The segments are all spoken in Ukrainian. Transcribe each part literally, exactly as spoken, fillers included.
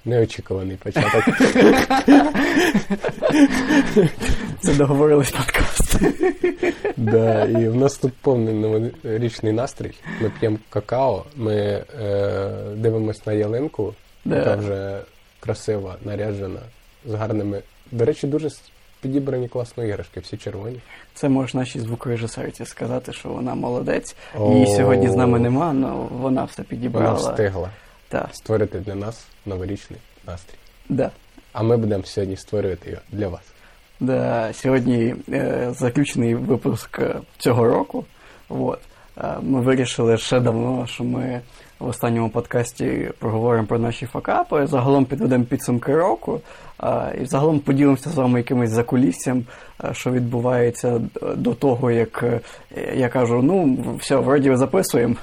Неочікуваний початок. Це договорились подкаст. Да, і в нас тут повний новорічний настрій. Ми п'ємо какао, ми е, дивимось на ялинку, Да. яка вже красива, наряджена, з гарними... До речі, дуже підібрані класно іграшки, всі червоні. Це можеш нашій звукорежисерці сказати, що вона молодець. О. Її сьогодні з нами нема, але вона все Вона підібрала. встигла Так, створити для нас новорічний настрій. да. А ми будемо сьогодні створювати його для вас. Да, сьогодні е, заключний випуск е, цього року. Вот. Е, ми вирішили ще давно, що ми в останньому подкасті проговоримо про наші факапи, загалом підведемо підсумки року, е, і загалом поділимося з вами якимось закуліссям, е, що відбувається до того, як е, я кажу, ну, все, вроді записуємо.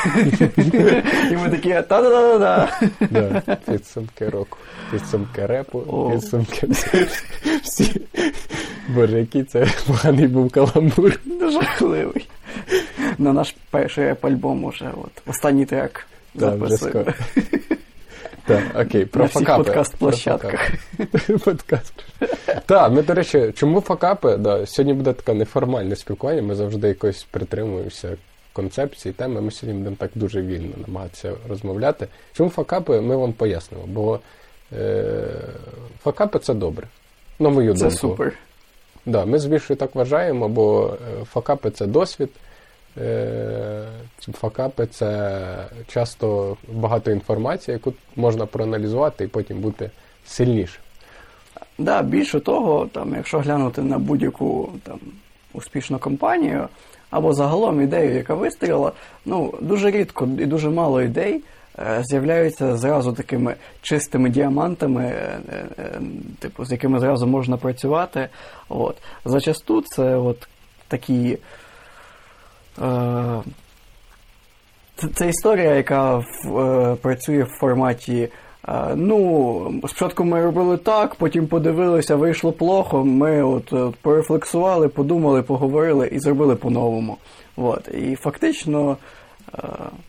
І ми такі, та-да-да-да-да. Да, підсумки року, підсумки репу, О. підсумки всі. Боже, який це поганий був каламбур. Жахливий. На наш перший реп-альбом уже, от, останній трек Да, вже записуємо. скоро. Так, окей, про На всіх факапи. подкаст-площадках. Про факапи. Подкаст. Так, ми, до речі, чому факапи? Да, сьогодні буде таке неформальне спілкування, ми завжди якось притримуємося концепції, теми, ми сьогодні будемо так дуже вільно намагатися розмовляти. Чому факапи, ми вам пояснимо, бо е, факапи – це добре. На мою Це думку. супер. Да, ми з Вішою так вважаємо, бо е, факапи – це досвід, е, факапи – це часто багато інформації, яку можна проаналізувати і потім бути сильнішим. Да, більше того, там, якщо глянути на будь-яку там, успішну компанію, або загалом ідею, яка вистрілила, ну, дуже рідко і дуже мало ідей е, з'являються зразу такими чистими діамантами, е, е, типу, з якими зразу можна працювати. От. Зачасту це от такі... Е, це, це історія, яка в, е, працює в форматі е, ну, спочатку ми робили так, потім подивилися, вийшло плохо, ми от, от порефлексували, подумали, поговорили і зробили по-новому. От. І фактично, е,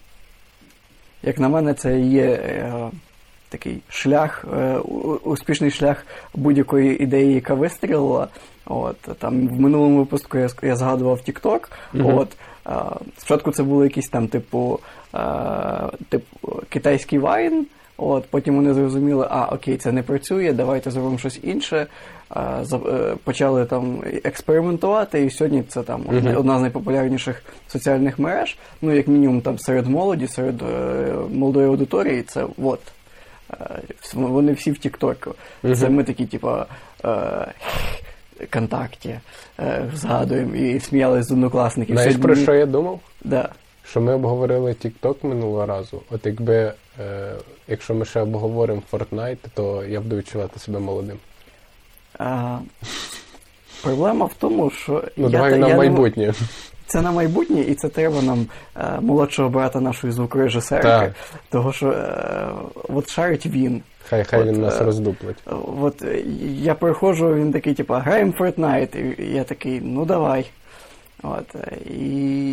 як на мене, це є е, такий шлях, е, успішний шлях будь-якої ідеї, яка вистрілила. От, там в минулому випуску я, я згадував TikTok. Mm-hmm. От, е, спочатку це було якийсь там типу, е, типу китайський вайн. От, потім вони зрозуміли, а, окей, це не працює, давайте зробимо щось інше. А, за, е, почали там експериментувати, і сьогодні це там mm-hmm. одна з найпопулярніших соціальних мереж. Ну, як мінімум, там серед молоді, серед е, молодої аудиторії, це от. Е, вони всі в Тік-Току. Mm-hmm. Це ми такі, типа, е, ВКонтакті, е, згадуємо і сміялись з однокласників. Знаєш, сьогодні... про що я думав? Да. Що ми обговорили TikTok минулого разу. От якби, е, якщо ми ще обговоримо Fortnite, то я буду відчувати себе молодим. А, проблема в тому, що... Ну, я, давай та, на я майбутнє. Не... Це на майбутнє, і це треба нам е, молодшого брата нашої звукорежисерки. Так. Того, що е, от шарить він. Хай, хай от, він нас е, роздуплить. От я приходжу, він такий, типу, граємо Fortnite, і я такий, ну давай. От, і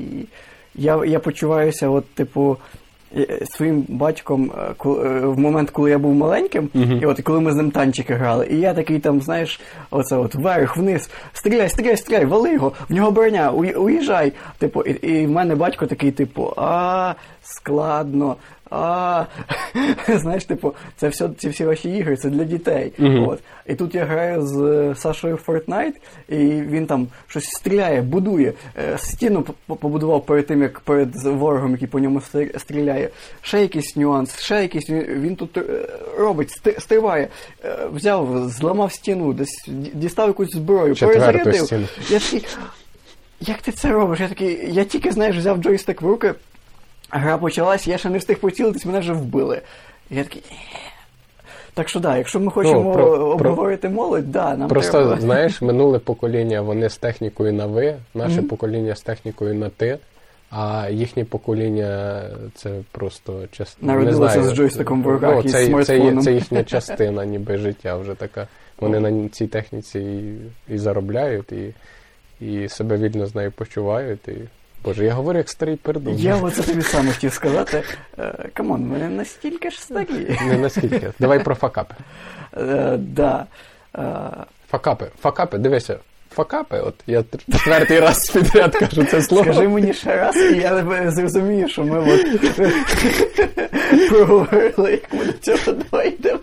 я, я почуваюся, от, типу, своїм батьком в момент, коли я був маленьким, uh-huh. і от коли ми з ним танчики грали, і я такий там, знаєш, оце от вверх, вниз, стріляй, стріляй, стріляй, вали його, в нього броня, уїжджай. Типу, і, і в мене батько такий, типу, а, складно, а, знаєш, типу, це все, ці всі ваші ігри, це для дітей. Uh-huh. От. І тут я граю з Сашою в Fortnite, і він там щось стріляє, будує, стіну побудував перед тим, як перед ворогом, який по ньому стріляє. Ще якийсь нюанс, ще якийсь, він тут робить, стрибає, взяв, зламав стіну, десь дістав якусь зброю, перезарядив. Я такий, як ти це робиш? Я такий, я тільки, знаєш, взяв джойстик в руки, гра почалась, я ще не встиг поцілитись, мене вже вбили. І я такий... Так що, да, якщо ми хочемо ну, про, обговорити про... молодь, да, нам просто, треба... Просто, знаєш, минуле покоління, вони з технікою на «ви», наше mm-hmm. покоління з технікою на «ти», а їхнє покоління це просто частина... Народилося з джойстиком в руках ну, і це, з смартфоном. Це, це їхня частина, ніби життя вже така. Вони на цій техніці і, і заробляють, і, і себе вільно з нею почувають, і Боже, я говорю як старий пердун. Я оце тобі саме хотів сказати. Е, Камон, ми не настільки ж старі. Не настільки. Давай про факапи. Е, да. Е, Факапи. Факапи, дивися. Факапи, от я четвертий раз підряд кажу це слово. Скажи мені ще раз, і я зрозумію, що ми от проговорили, як ми до цього дойдемо.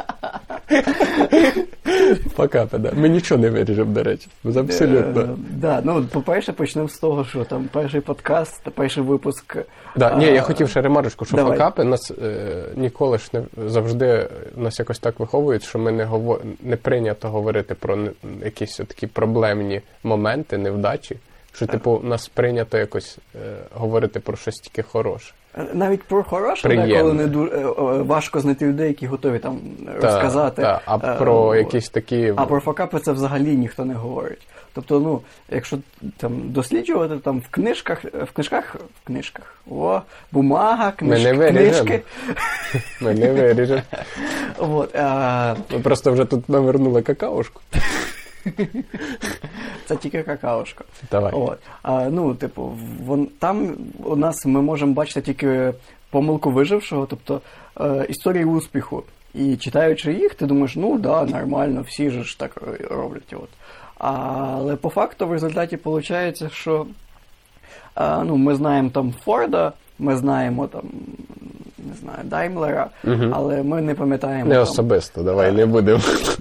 Факапи, да. Ми нічого не виріжемо, до речі. Абсолютно. Е, да, ну, по-перше, почнемо з того, що там перший подкаст, перший випуск. Да, ні, я хотів ще ремарочку, що Давай. факапи нас е, ніколи ж не завжди нас якось так виховують, що ми не говор... не прийнято говорити про не, якісь такі проблемні моменти, невдачі, що типу нас прийнято якось е, говорити про щось тільки хороше. Навіть про хороше, Приємне. деколи не дуже е, е, важко знайти людей, які готові там розказати. Та, а Е, про е, якісь такі... А про факапи це взагалі ніхто не говорить. Тобто, ну, якщо там досліджувати там в книжках, в книжках, в книжках, о, бумага, книж, Ми не виріжемо. книжки. Ми не виріжемо. От, а, Ми просто вже тут навернули какаошку. це тільки какаошка. Давай. От. А, ну, типу, вон, там у нас ми можемо бачити тільки помилку вижившого, тобто е, історії успіху. І читаючи їх, ти думаєш, ну да, нормально, всі же ж так роблять. От. Але по факту в результаті виходить, що е, ну, ми знаємо там Форда, ми знаємо там, не знаю, Даймлера, Угу. але ми не пам'ятаємо. Не там, особисто, давай, не будемо.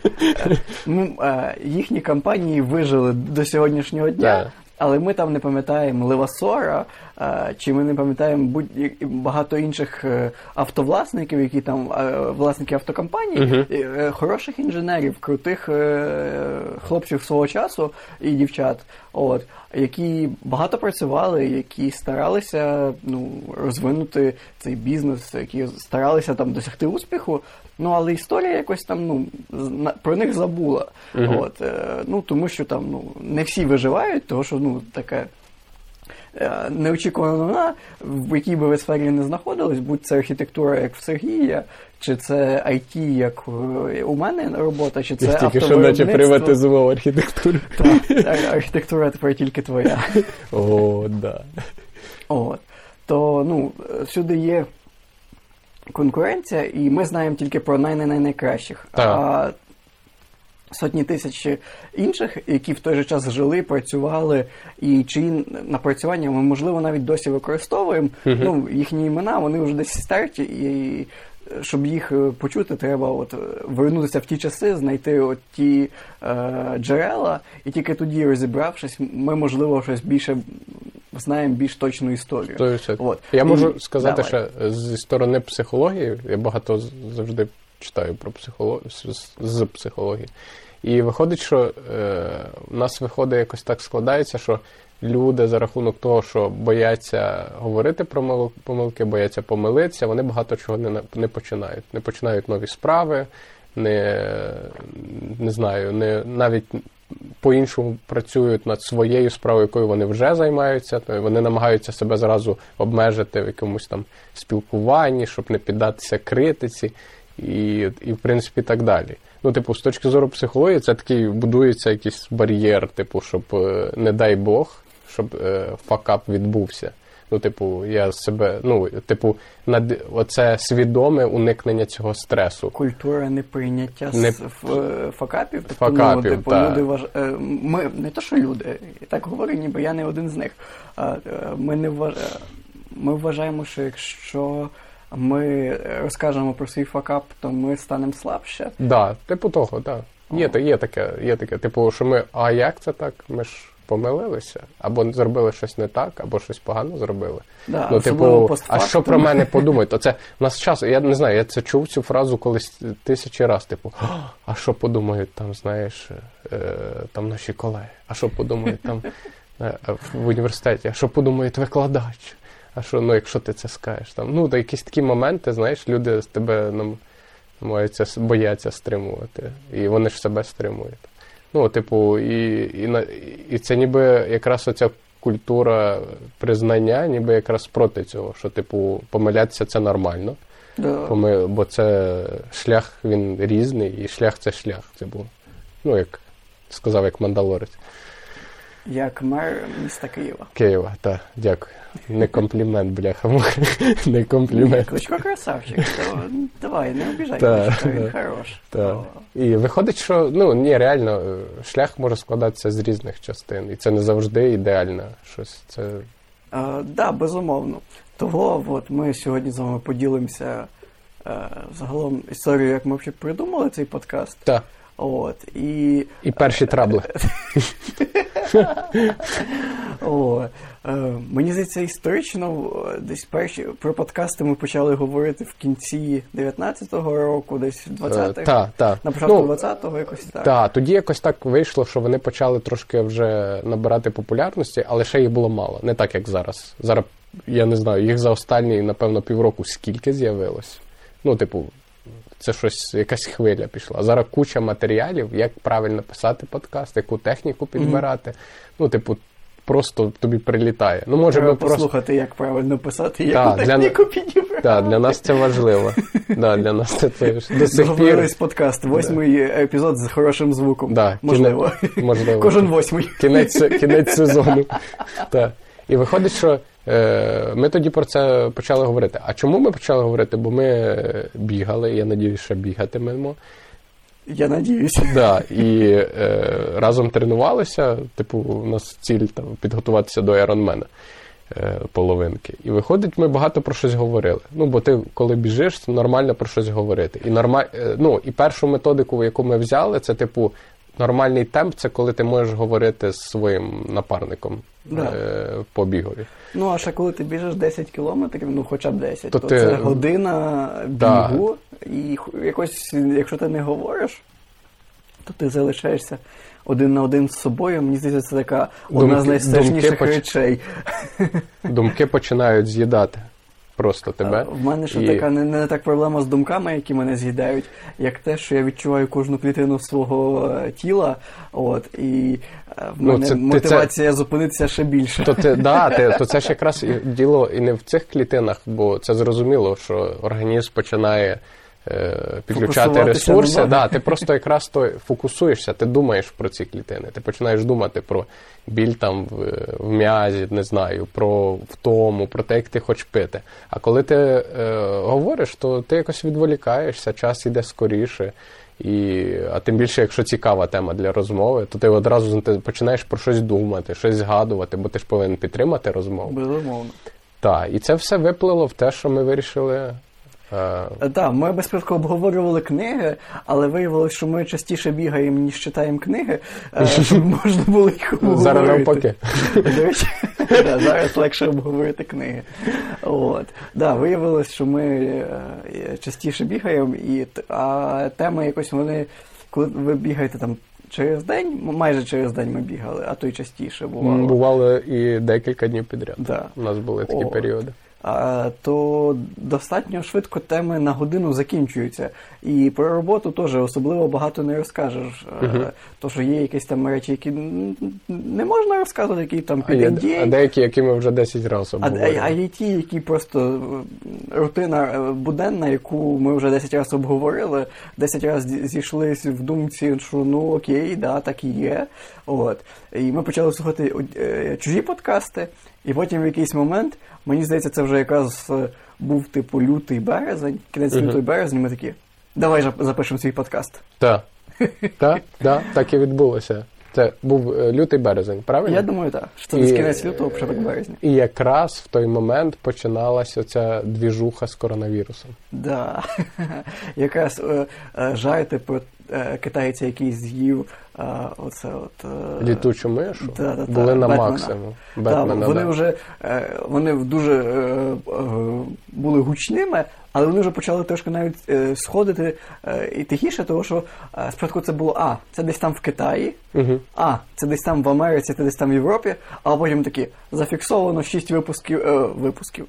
Ну, е, їхні компанії вижили до сьогоднішнього дня, Так. але ми там не пам'ятаємо Левасора, е, чи ми не пам'ятаємо будь багато інших е, автовласників, які там е, власники автокомпаній, Мгм. е, хороших інженерів, крутих е, хлопців свого часу і дівчат, от, які багато працювали, які старалися ну, розвинути цей бізнес, які старалися там досягти успіху. Ну, але історія якось там, ну, зна- про них забула. Мгм. От, е, ну, тому що там, ну, не всі виживають, тому що, ну, таке е, неочікувана новина, в якій би ви сфері не знаходились, будь це архітектура, як в Сергія, чи це ай ті, як е, у мене робота, чи це Я тільки що наче автовиробництво. приватизував архітектуру. Так, ар- архітектура тепер тільки твоя. О, да. От. То, ну, всюди є конкуренція, і ми знаємо тільки про най-най-найкращих. Так. А сотні тисяч інших, які в той же час жили, працювали, і чиї напрацювання ми, можливо, навіть досі використовуємо. Мгм. Ну, їхні імена, вони вже десь стерті, і щоб їх е, почути, треба от, е, вернутися в ті часи, знайти от ті е, джерела, і тільки тоді, розібравшись, ми, можливо, щось більше знаємо, більш точну історію. То все. От. Я І- можу сказати, давай. що зі сторони психології, я багато з- завжди читаю про психологію, з, з психології. І виходить, що е, у нас виходить якось так складається, що люди за рахунок того, що бояться говорити про мил- помилки, бояться помилитися, вони багато чого не, на- не починають. Не починають нові справи, не, не знаю, не, навіть по-іншому працюють над своєю справою, якою вони вже займаються. То вони намагаються себе зразу обмежити в якомусь там спілкуванні, щоб не піддатися критиці і, і в принципі, так далі. Ну, типу, з точки зору психології, це такий будується якийсь бар'єр, типу, щоб, е, не дай Бог, щоб е, факап відбувся. Ну, типу, я себе, ну, типу, над оце свідоме уникнення цього стресу. Культура неприйняття Не- з ф- е, факапів. Тобто, Факапів, ну, типу, так. люди важ... е, ми не то, що люди, я так говорю, ніби я не один з них. А, е, Ми не вваж... е, ми вважаємо, що якщо ми розкажемо про свій факап, то ми станемо слабше. Да, типу того, так. Да. Є, та- є таке, є таке. Типу, що ми, а як це так? Ми ж помилилися, або зробили щось не так, або щось погано зробили. Да, Ну, особливо типу, а постфактум. що про мене подумають? Оце в нас час, я не знаю, я це чув цю фразу колись тисячі раз, типу, а що подумають там, знаєш, е, там наші колеги, а що подумають там е, в університеті, а що подумають викладач, а що, ну, якщо ти це скажеш, там, ну, та якісь такі моменти, знаєш, люди з тебе нам намагаються, с- бояться стримувати, і вони ж себе стримують. Ну, типу, і, і, на- і це ніби якраз оця культура признання, ніби якраз проти цього, що, типу, помилятися це нормально, Да. Поми- бо це шлях, він різний, і шлях це шлях. Типу, ну, як сказав, як мандалорець. Як мер міста Києва. Києва, так, дякую. Не комплімент, бляха-муха. Не комплімент. Кличко красавчик. То, давай, не обіжай Та, Кличко, він та, хорош. та. О. І виходить, що, ну, ні, реально, шлях може складатися з різних частин. І це не завжди ідеально щось. Це... Так, да, безумовно. Того от ми сьогодні з вами поділимося е, загалом історією, як ми взагалі придумали цей подкаст. Так. От, і... І перші трабли. О, е, мені здається, історично десь перші про подкасти ми почали говорити в кінці дев'ятнадцятого року, десь в двадцятих. Так, так. На початку Ну, двадцятого якось так. Так, тоді якось так вийшло, що вони почали трошки вже набирати популярності, але ще їх було мало. Не так, як зараз. Зараз, я не знаю, їх за останні, напевно, півроку скільки з'явилось. Ну, типу, це щось, якась хвиля пішла. Зараз куча матеріалів, як правильно писати подкаст, яку техніку підбирати. Mm-hmm. Ну, типу, просто тобі прилітає. Ну, може, треба ми просто... послухати, як правильно писати, яку та, техніку для... підібрати. Так, для нас це важливо. Да, для нас це, це до сих пір. Договорились подкаст, восьмий да. епізод з хорошим звуком. Да, можливо. Кіне... можливо. Кожен восьмий. Кінець, кінець сезону. Так. І виходить, що е, ми тоді про це почали говорити. А чому ми почали говорити? Бо ми бігали, я надіюсь, що бігатимемо. Я надіюся. Да, і е, разом тренувалися, типу, у нас ціль там, підготуватися до Айронмена е, половинки. І виходить, ми багато про щось говорили. Ну, бо ти, коли біжиш, це нормально про щось говорити. І, нормаль... е, ну, і першу методику, яку ми взяли, це, типу, нормальний темп, це коли ти можеш говорити з своїм напарником да. е, по бігові. Ну, а ще коли ти біжиш десять кілометрів, ну хоча б десять, то, то ти... це година бігу, да. і якось, якщо ти не говориш, то ти залишаєшся один на один з собою. Мені здається, це така одна думки, з найстрашніших думки речей. Думки починають з'їдати просто тебе. В мене ще і... така не, не так проблема з думками, які мене з'їдають, як те, що я відчуваю кожну клітину свого тіла, от, і в мене ну, це, мотивація це... зупинитися ще більше. То, ти, да, ти, то це ж якраз діло і не в цих клітинах, бо це зрозуміло, що організм починає е, підключати ресурси. Да, ти просто якраз то фокусуєшся, ти думаєш про ці клітини, ти починаєш думати про біль там в, в м'язі, не знаю, про втому, про те, як ти хочеш пити. А коли ти е, говориш, то ти якось відволікаєшся, час йде скоріше. І, а тим більше, якщо цікава тема для розмови, то ти одразу ти починаєш про щось думати, щось згадувати, бо ти ж повинен підтримати розмову. Безумовно. Так, і це все виплило в те, що ми вирішили... Так, да, ми безпеку обговорювали книги, але виявилось, що ми частіше бігаємо, ніж читаємо книги, щоб можна було їх обговорити. Зараз навпаки. До речі, да, зараз легше обговорити книги. От. Да, виявилось, що ми частіше бігаємо, і, а теми якось вони, коли ви бігаєте там через день, майже через день ми бігали, а то й частіше бувало. Бувало і декілька днів підряд. Да. У нас були такі О. періоди. А, то достатньо швидко теми на годину закінчуються. І про роботу теж особливо багато не розкажеш. Uh-huh. А, то, що є якісь там речі, які не можна розказувати, які там під ен ді ей. А деякі, які ми вже десять разів обговорили. А, а є ті, які просто рутина буденна, яку ми вже десять разів обговорили, десять разів зійшлись в думці, що ну окей, да, так і є. От. І ми почали слухати е, чужі подкасти, і потім в якийсь момент, мені здається, це вже якраз був типу лютий березень, кінець uh-huh. лютий березень, ми такі, давай запишемо свій подкаст. Так, так, так, так і відбулося. Це був лютий березень, правильно? Я думаю, так. Що це кінець лютого, початок березня. І якраз в той момент починалася ця двіжуха з коронавірусом. Да. Якраз е, е, жарти про е, китайця, який з'їв е, оце от... Е, літучу мишу да, да, були да, на Бетмена. максимум. Бетмена, да, вони да. вже е, вони дуже е, е, були гучними, але вони вже почали трошки навіть е, сходити е, і тихіше, тому що е, спочатку це було, а, це десь там в Китаї, угу. а, це десь там в Америці, це десь там в Європі, а потім такі, зафіксовано шість випусків, е, випусків,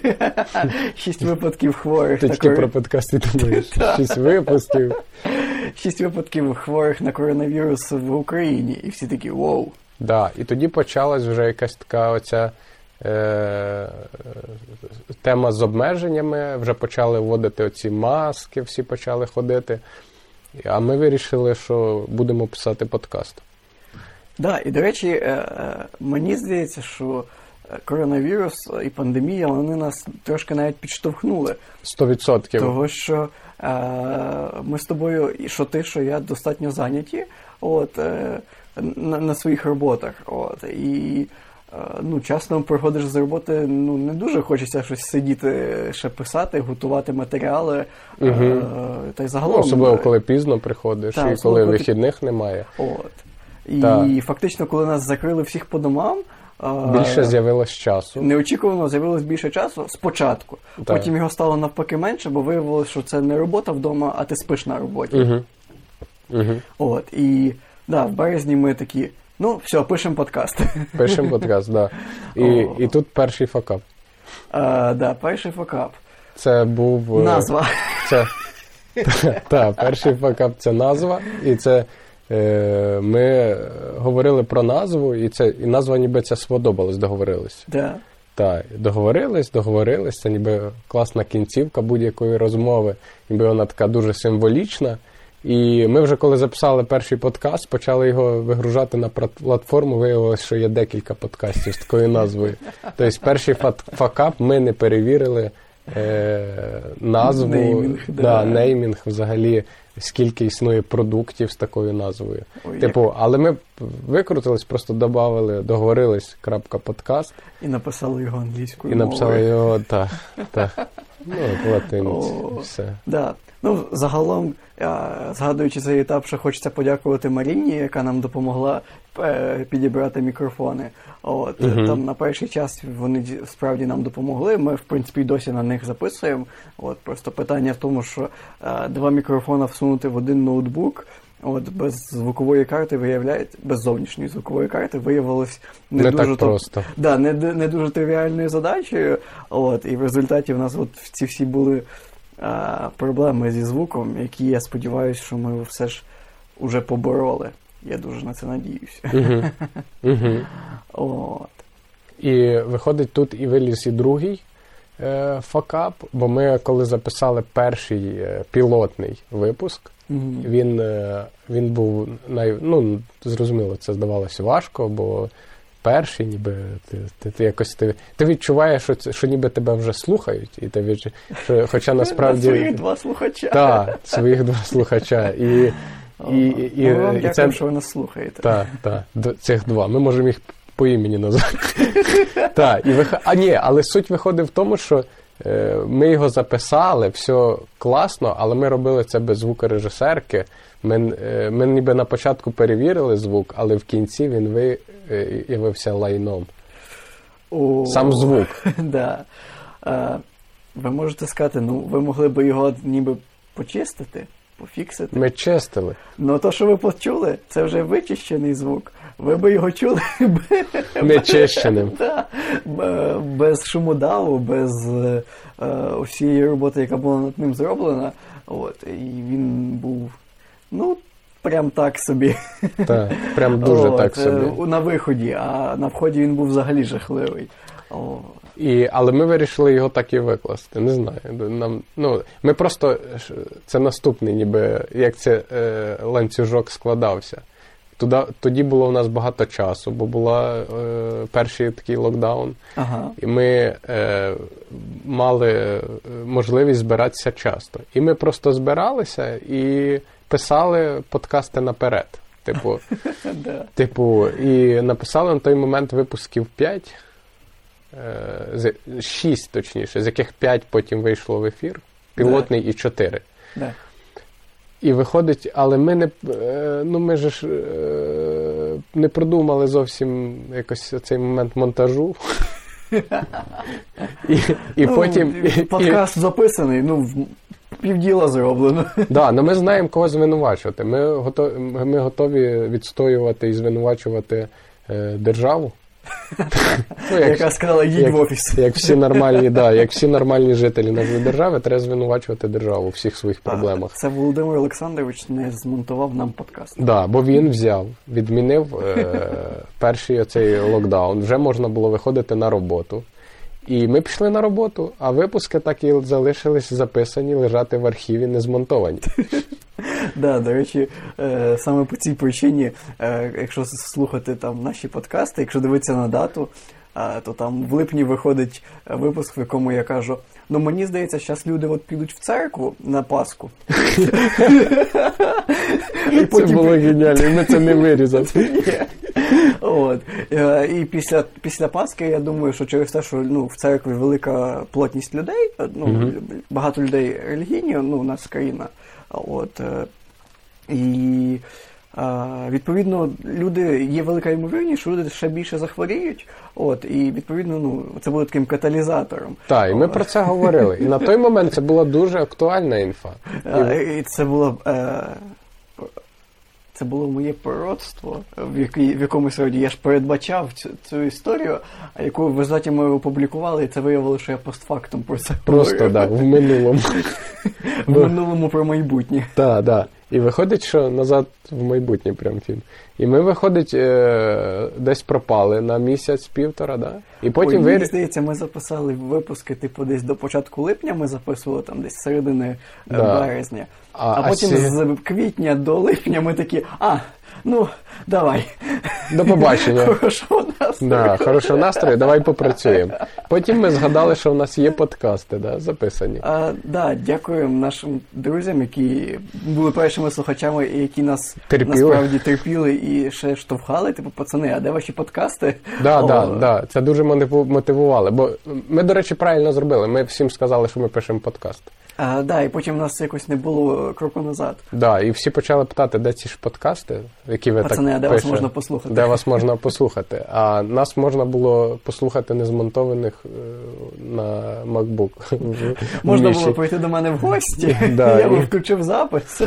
шість випадків хворих. Ти тільки про подкасти думаєш, шість випусків. Шість випадків хворих на коронавірус в Україні, і всі такі, воу. Так, да, і тоді почалась вже якась така оця Е, тема з обмеженнями, вже почали вводити оці маски, всі почали ходити. А ми вирішили, що будемо писати подкаст. Да, і, до речі, мені здається, що коронавірус і пандемія, вони нас трошки навіть підштовхнули. Сто відсотків. Того, що е, ми з тобою, і що ти, що я, достатньо зайняті от, е, на, на своїх роботах. От, і е, ну, часто приходиш з роботи, ну, не дуже хочеться щось сидіти, ще писати, готувати матеріали. Угу. Е, та й загалом. Ну, особливо, коли пізно приходиш, та, і коли вихідних немає. От. І та. фактично, коли нас закрили всіх по домам, більше з'явилось часу. Неочікувано з'явилось більше часу спочатку. Так. Потім його стало навпаки менше, бо виявилося, що це не робота вдома, а ти спиш на роботі. Угу. Угу. От, і да, в березні ми такі, ну, все, пишемо подкаст. Пишемо подкаст, так. Да. І, і тут перший факап. Так, да, перший факап. Це був... Назва. Це, та, перший факап – це назва, і це... Ми говорили про назву, і це і назва ніби ця сподобалась, договорилися. Да. Так, договорились, договорились, це ніби класна кінцівка будь-якої розмови, ніби вона така дуже символічна. І ми вже коли записали перший подкаст, почали його вигружати на платформу, виявилось, що є декілька подкастів з такою назвою. Тобто перший факап ми не перевірили е, назву, неймінг, да, да. неймінг взагалі, скільки існує продуктів з такою назвою. Ой, типу, як... але ми викрутились, просто додали, договорились, крапка, подкаст. І написали його англійською І мовою. написали його, так, так. Ну, от латиниці, все. Да. Ну, загалом, згадуючи цей етап, що хочеться подякувати Маріні, яка нам допомогла підібрати мікрофони. От, uh-huh. Там на перший час вони справді нам допомогли, ми, в принципі, досі на них записуємо. От, просто питання в тому, що а, два мікрофона всунути в один ноутбук, от, без звукової карти, виявляється, без зовнішньої звукової карти, виявилось не, не дуже так просто. Да, не, не дуже тривіальною задачею. От, і в результаті в нас от ці всі були а, проблеми зі звуком, які, я сподіваюся, що ми все ж уже побороли. Я дуже на це надіюся. Uh-huh. Uh-huh. От. І виходить, тут і виліз і другий е, факап, бо ми, коли записали перший е, пілотний випуск, uh-huh. він, е, він був, най, ну, зрозуміло, це здавалося важко, бо перший, ніби, ти, ти, ти якось, ти, ти відчуваєш, що, це, що ніби тебе вже слухають, і ти відчуваєш, що, хоча насправді... Своїх два слухача. Так, своїх два слухача. І... І, і, і, ми вам дякуємо, це... що ви нас слухаєте. Так, так, цих два. Ми можемо їх по імені назвати. Так, і вих... А ні, але суть виходить в тому, що е, ми його записали, все класно, але ми робили це без звукорежисерки. Ми, е, ми ніби на початку перевірили звук, але в кінці він виявився лайном. О, сам звук. Да. А, ви можете сказати, ну, ви могли б його ніби почистити? Пофіксити. Ми чистили. Ну, то, що ви почули, це вже вичищений звук. Ви би його чули нечищеним. Да, без шумодаву, без е, усієї роботи, яка була над ним зроблена. От, і він був, ну, прям так собі. Так, прям дуже От, так собі. На виході, а на вході він був взагалі жахливий. О. І, але ми вирішили його так і викласти. Не знаю. Нам, ну, ми просто, це наступний, ніби, як це е, ланцюжок складався. Туда, тоді було у нас багато часу, бо була е, перший такий локдаун. Ага. І ми е, мали можливість збиратися часто. І ми просто збиралися і писали подкасти наперед. Типу, типу, і написали на той момент випусків п'ять. Шість, точніше, з яких п'ять потім вийшло в ефір, пілотний да. і чотири. Да. І виходить, але ми не, ну ми ж не продумали зовсім якось цей момент монтажу. і, і ну, потім... Подкаст і, записаний, ну, півділа зроблено. Так, да, але ми знаємо, кого звинувачувати. Ми готові, ми готові відстоювати і звинувачувати е, державу. Ну, як, яка сказала, їдь як, в офіс. Як всі нормальні, да, як всі нормальні жителі нашої держави, треба звинувачувати державу у всіх своїх проблемах. Це Володимир Олександрович не змонтував нам подкаст. Так, да, бо він взяв, відмінив е, перший оцей локдаун. Вже можна було виходити на роботу. І ми пішли на роботу, а випуски так і залишились записані, лежати в архіві, не змонтовані. Да, до речі, е, саме по цій причині, е, якщо слухати там наші подкасти, якщо дивитися на дату, е, то там в липні виходить випуск, в якому я кажу, ну мені здається, зараз люди от підуть в церкву на Пасху. Це було геніально, і ми це не вирізали. От. І після, після Пасхи, я думаю, що через те, що ну, в церкві велика плотність людей, ну, mm-hmm. багато людей релігійні, ну, у нас країна, от, і відповідно, люди, є велика ймовірність, що люди ще більше захворіють, от, і відповідно, ну, це буде таким каталізатором. Так, і ми про це говорили. І на той момент це була дуже актуальна інфа. І, і це було... Е... Це було моє пророцтво, в, якій, в якомусь роді я ж передбачав цю, цю історію, а яку в результаті ми опублікували, і це виявилося, що я постфактум про це Просто, так, да, в минулому. В минулому про майбутнє. Так, так. І виходить, що назад в майбутнє прям фільм. І ми, виходить, е- десь пропали на місяць-півтора, да? І потім... Ой, ви... мені здається, ми записали випуски, типу, десь до початку липня ми записували, там, десь середини да. березня. А, а потім а сі... з квітня до липня ми такі, а, ну, давай. До побачення. Хорошого настрою. Да, хорошого настрою, давай попрацюємо. Потім ми згадали, що в нас є подкасти, да, записані. А, да, дякуємо нашим друзям, які були першими слухачами і які нас терпіли. Насправді терпіли і ще штовхали. Типу, пацани, а де ваші подкасти? Да, да, да, це дуже мотивувало. Бо ми, до речі, правильно зробили. Ми всім сказали, що ми пишемо подкаст. А, да, і потім у нас якось не було кроку назад. Да, і всі почали питати, де ці ж подкасти, які ви Пацани, так а де пишете? вас можна послухати? Де вас можна послухати? А нас можна було послухати незмонтованих на MacBook. Можна було прийти до мене в гості, да, я і... би включив запис.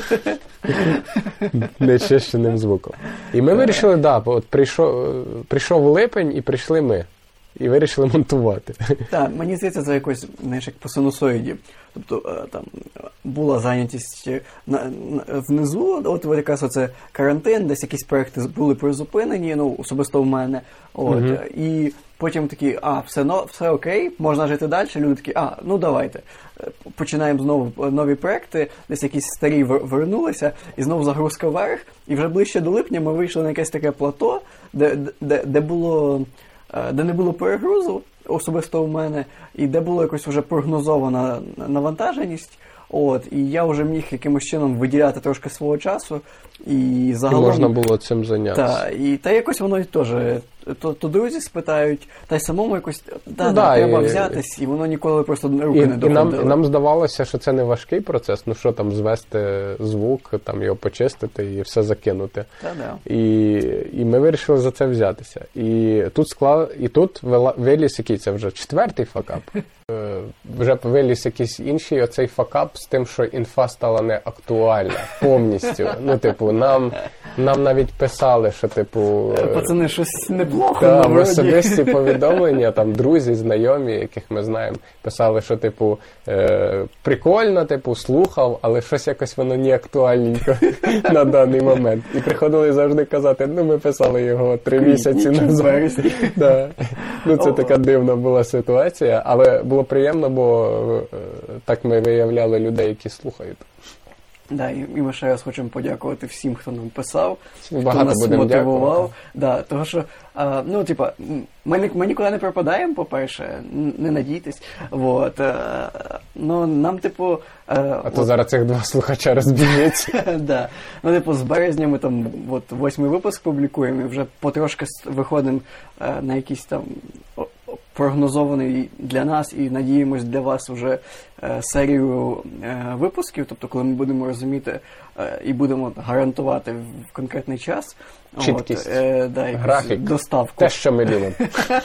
Нечищеним звуком. І ми вирішили, да, от прийшов, прийшов липень і прийшли ми. І вирішили монтувати. Так, мені здається, це якось, знаєш, як по синусоїді. Тобто, там була зайнятість на, на, внизу, от, от якраз оце карантин, десь якісь проекти були призупинені, ну, особисто в мене. От, угу. І потім такі, а, все, no, все окей, можна жити далі. Люди такі, а, ну давайте. Починаємо знову нові проекти, десь якісь старі вернулися, і знову загрузка вверх. І вже ближче до липня ми вийшли на якесь таке плато, де, де, де було... де не було перегрузу, особисто у мене, і де було якось вже прогнозована навантаженість, от, і я вже міг якимось чином виділяти трошки свого часу, і загалом... І можна було цим зайнятися. Та, і, та якось воно теж, то, то друзі спитають, та й самому якось, та, ну, да, да, треба і, взятись, і воно ніколи просто руки і, не і доходили. нам, і нам здавалося, що це не важкий процес, ну що там, звести звук, там його почистити і все закинути. Та, да. І, і ми вирішили за це взятися. І тут, склад, і тут виліз який, це вже четвертий факап. Вже виліз якийсь інший оцей факап з тим, що інфа стала не актуальна повністю. Ну, типу, нам, нам навіть писали, що, типу... Пацани, щось неплохо. Та, в особисті повідомлення, там, друзі, знайомі, яких ми знаємо, писали, що, типу, е, прикольно, типу, слухав, але щось якось воно не актуальненько на даний момент. І приходили завжди казати, ну, ми писали його три місяці назад. Да. Ну, це така дивна була ситуація, але було приємно, бо е, так ми виявляли людей, які слухають. Да, і ми ще раз хочемо подякувати всім, хто нам писав, Багато хто нас будемо мотивував. Да, того, що, а, ну, типа, ми, ми нікуди не пропадаємо, по-перше, не надійтесь. Вот, а, ну, нам, типу... А, а от, то зараз цих два слухача розбіжаться. Да. Ну, типу, з березня ми там от, восьмий випуск публікуємо і вже потрошки виходимо на якісь там прогнозований для нас і надіємось для вас вже е, серію е, випусків, тобто коли ми будемо розуміти е, і будемо гарантувати в конкретний час. Чіткість, от, е, да, графік, доставку. Те, що ми любимо.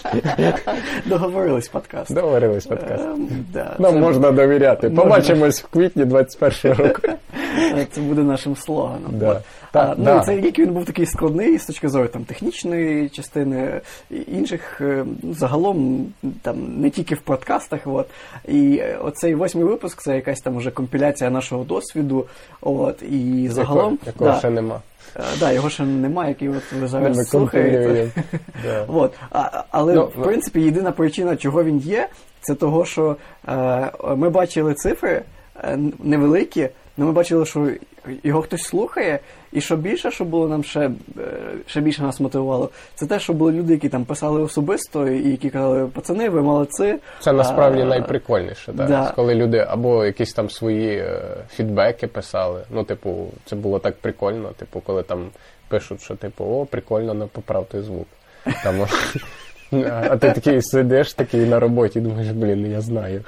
Договорились подкаст. Договорились подкаст. Е, да, Нам це... можна довіряти. Можна. Побачимось в квітні двадцять першого року. Це буде нашим слоганом. Да. А, Так, ну, да. Цей рік він був такий складний з точки зору там, технічної частини, інших, загалом, там, не тільки в подкастах. От. І оцей восьмий випуск, це якась там вже компіляція нашого досвіду. От. І загалом... Якого, якого да, ще нема. Да, його ще немає, який от ви зараз ми слухаєте. Да. От. А, але, ну, в принципі, єдина причина, чого він є, це того, що е, ми бачили цифри е, невеликі, але ми бачили, що його хтось слухає, і що більше, що було нам ще, ще більше нас мотивувало, це те, що були люди, які там писали особисто, і які казали, пацани, ви молодці. Це насправді а, найприкольніше, так? Да. Коли люди або якісь там свої е, фідбеки писали, ну, типу, це було так прикольно, типу, коли там пишуть, що, типу, о, прикольно, не поправ той звук. Там, а ти такий сидиш, такий на роботі, і думаєш, блін, я знаю.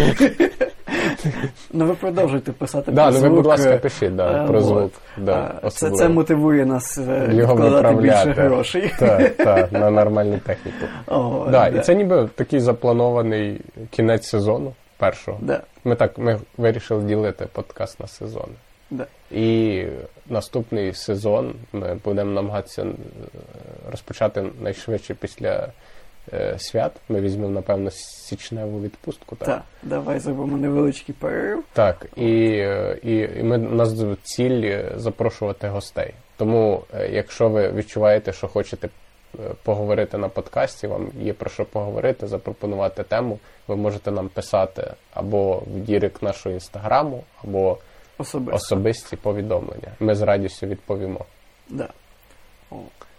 Ну, ви продовжуйте писати да, про ну, звук. ви, будь ласка, пишіть, да, про вот. звук. Да, це, це мотивує нас його вкладати більше грошей. Так, так, на нормальну техніку. О, да, да. І це ніби такий запланований кінець сезону першого. Да. Ми так, ми вирішили ділити подкаст на сезони. Да. І наступний сезон ми будемо намагатися розпочати найшвидше після е, свят. Ми візьмемо, напевно, січневу відпустку. Так, так, давай зробимо невеличкий перерив. Так, і, і, і ми, у нас ціль запрошувати гостей. Тому, якщо ви відчуваєте, що хочете поговорити на подкасті, вам є про що поговорити, запропонувати тему, ви можете нам писати або в дірект нашого інстаграму, або Особисто. особисті повідомлення. Ми з радістю відповімо. Да. О.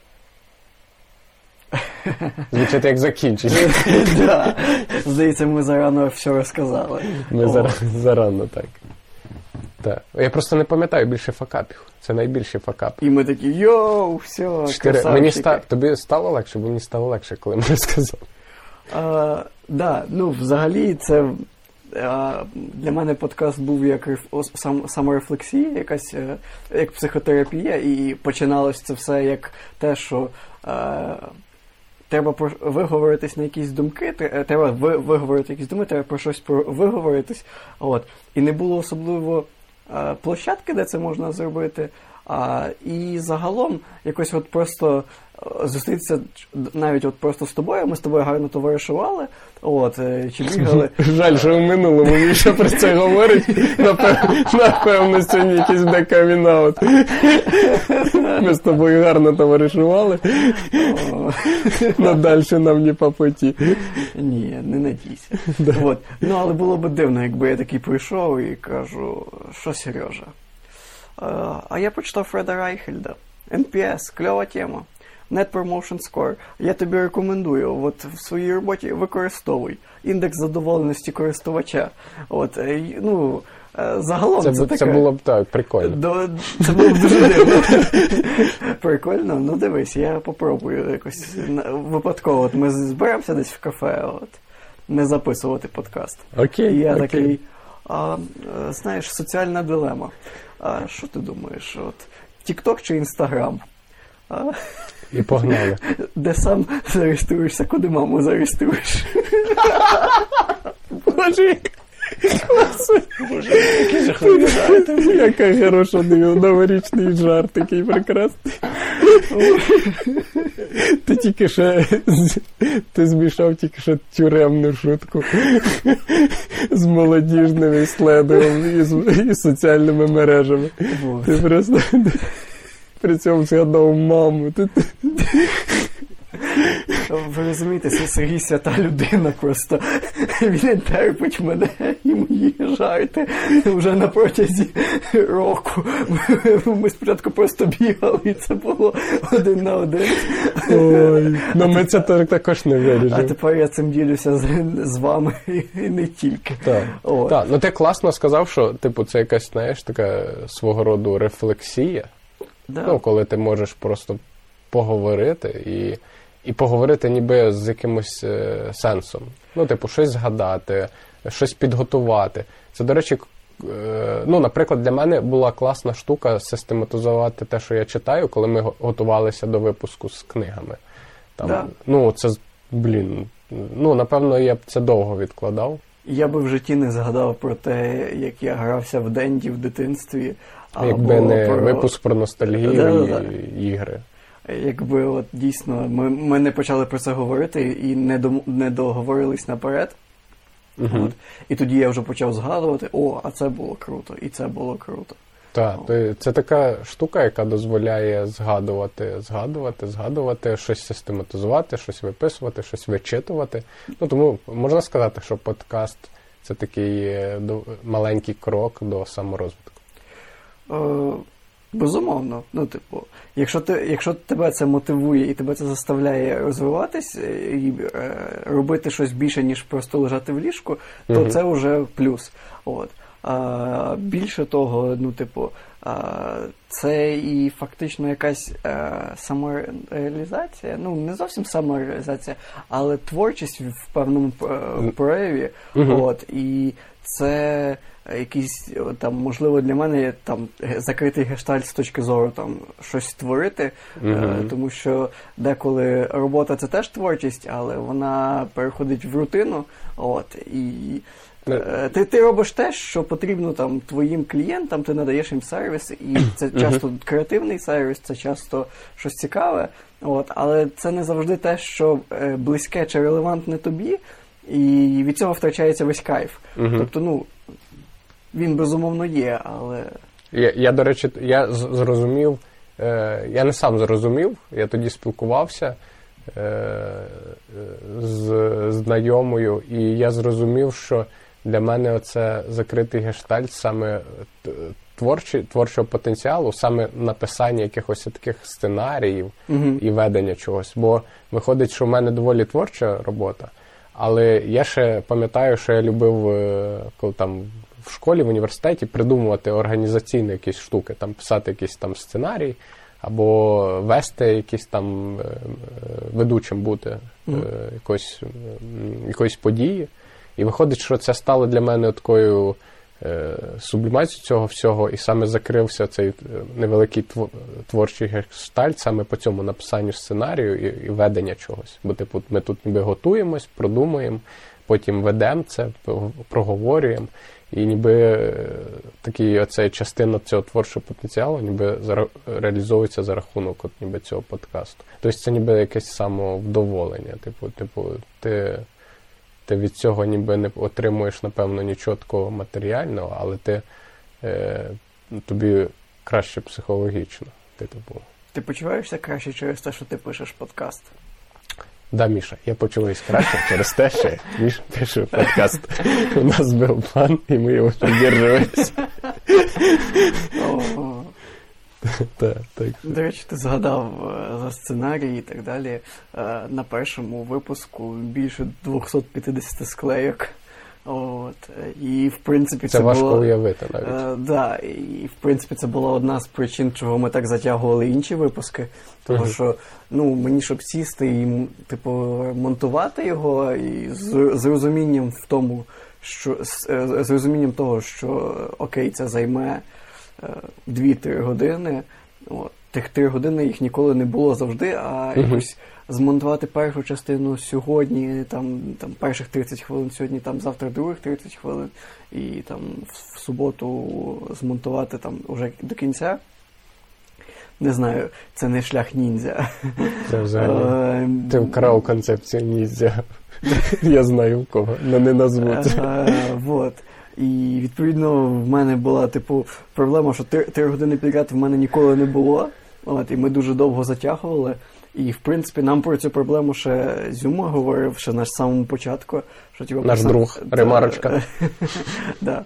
Звучить як закінчення. Да. Здається, ми зарано все розказали. Ми зар- зарано, так. Так. Я просто не пам'ятаю більше факапів. Це найбільші факапи. І ми такі, йоу, все, Чотири. Мені ста... Тобі стало легше, бо мені стало легше, коли ми розказали. А, да, ну, взагалі, це а, для мене подкаст був як реф- сам, саморефлексія, якась, е, як психотерапія, і починалось це все як те, що е, треба про, виговоритись на якісь думки, треба ви, виговорити якісь думки, треба про щось про, виговоритись. От. І не було особливо е, площадки, де це можна зробити. А, і загалом якось от просто зустрітися навіть от просто з тобою, ми з тобою гарно товаришували, от, чи бігали. Жаль, що в минулому Міша про це говорить, напевно, напевно сьогодні якийсь буде камін-аут. Ми з тобою гарно товаришували, але далі нам не по путі. Ні, не надійся. От. Ну, але було б дивно, якби я такий прийшов і кажу, що Сережа? А я почитав Фреда Райхельда. ен пі ес, кльова тема. Net Promotion Score. Я тобі рекомендую, от в своїй роботі використовуй індекс задоволеності користувача. От, ну, загалом це, це, це, таке... це було б так, прикольно. До... Це було б дуже дивно. Прикольно? Ну дивись, я попробую якось випадково. От ми зберемося десь в кафе, от, не записувати подкаст. Окей, І я окей. такий, а, знаєш, соціальна дилема. А що ти думаєш? От, TikTok чи Instagram? А? І погнали. Де сам зареєструєшся, куди маму зареєструєш? Боже, Боже, який жахливий жарт. яка хороша новорічний жарт, такий прекрасний. Ти тільки що ти змішав тільки що тюремну шутку з молодіжним іследуванням і з і соціальними мережами. Вот. Ти просто при цьому згадав маму. Ти... Ви розумієте, Сергій свята людина просто. Він не терпить мене і мої жарти вже на протязі року. Ми спочатку просто бігали, і це було один на один. Ой, ну ми це також не виріжемо. А тепер я цим ділюся з, з вами і не тільки. Так, От. так, ну ти класно сказав, що типу це якась, знаєш, така свого роду рефлексія. Да. Ну, коли ти можеш просто поговорити і, і поговорити ніби з якимось е, сенсом. Ну, типу, щось згадати, щось підготувати. Це, до речі, е, ну, наприклад, для мене була класна штука систематизувати те, що я читаю, коли ми готувалися до випуску з книгами. Там, Да. Ну, це, блін, ну, напевно, я б це довго відкладав. Я би в житті не згадав про те, як я грався в Денді в дитинстві. Якби або не про... випуск про ностальгію Да-да-да. і ігри. Якби от дійсно ми, ми не почали про це говорити і не, до, не договорились наперед. Угу. От. І тоді я вже почав згадувати, о, а це було круто, і це було круто. Так, це така штука, яка дозволяє згадувати, згадувати, згадувати, щось систематизувати, щось виписувати, щось вичитувати. Ну, тому можна сказати, що подкаст – це такий маленький крок до саморозвитку. Е, безумовно. Ну, типу, якщо, ти, якщо тебе це мотивує і тебе це заставляє розвиватись і е, робити щось більше, ніж просто лежати в ліжку, то mm-hmm. це вже плюс. От. А, більше того, ну, типу, а, це і фактично якась а, самореалізація, ну, не зовсім самореалізація, але творчість в певному прояві. Mm-hmm. От, і це якийсь, там, можливо, для мене там закритий гештальт з точки зору там щось створити, mm-hmm. тому що деколи робота це теж творчість, але вона переходить в рутину, от, і Ти, ти робиш те, що потрібно там твоїм клієнтам, ти надаєш їм сервіс, і це часто uh-huh. креативний сервіс, це часто щось цікаве, от, але це не завжди те, що е, близьке чи релевантне тобі, і від цього втрачається весь кайф. Uh-huh. Тобто, ну, він безумовно є, але... Я, я до речі, я зрозумів, е, я не сам зрозумів, я тоді спілкувався е, з знайомою, і я зрозумів, що для мене оце закритий гештальт саме творчі, творчого потенціалу, саме написання якихось таких сценаріїв mm-hmm. і ведення чогось. Бо виходить, що в мене доволі творча робота, але я ще пам'ятаю, що я любив, коли там в школі, в університеті придумувати організаційні якісь штуки, там писати якийсь там сценарій, або вести якісь там ведучим бути mm-hmm. якоїсь, якоїсь події. І виходить, що це стало для мене такою е, сублімацією цього всього, і саме закрився цей невеликий твор, творчий гештальт саме по цьому написанню сценарію і, і ведення чогось. Бо типу, ми тут ніби готуємось, продумуємо, потім ведемо це, проговорюємо, і ніби такий оцей частина цього творчого потенціалу ніби за, реалізовується за рахунок от, ніби цього подкасту. Тобто це ніби якесь самовдоволення. Типу, типу ти... Ти від цього ніби не отримуєш, напевно, нічого такого матеріального, але ти, е, тобі краще психологічно. Ти, типу... ти почуваєшся краще через те, що ти пишеш подкаст? Да, Міша, я почуваюся краще через те, що Міша пише подкаст. У нас був план, і ми його придержуємося. Так, так. До речі, ти згадав за сценарій і так далі. На першому випуску більше двісті п'ятдесят склейок. От. І, в принципі, це, це важко було, уявити навіть. Так, да, і, в принципі, це була одна з причин, чого ми так затягували інші випуски. Тому uh-huh. що, ну, мені, щоб сісти і, типу, монтувати його, і з, з розумінням в тому, що, з, з розумінням того, що, окей, це займе дві-три години. От. Тих три години їх ніколи не було завжди, а uh-huh. якось змонтувати першу частину сьогодні, там, там перших тридцять хвилин сьогодні, там завтра других тридцять хвилин, і там в суботу змонтувати там уже до кінця. Не знаю, це не шлях ніндзя. Це взагалі. Ти вкрав концепцію ніндзя. Я знаю в кого, але не назву це. Вот. І, відповідно, в мене була, типу, проблема, що три, три години підряд в мене ніколи не було. От, і ми дуже довго затягували. І, в принципі, нам про цю проблему ще Зюма говорив, ще на самому початку. Що, типу, наш писав, друг, ремарочка. Да.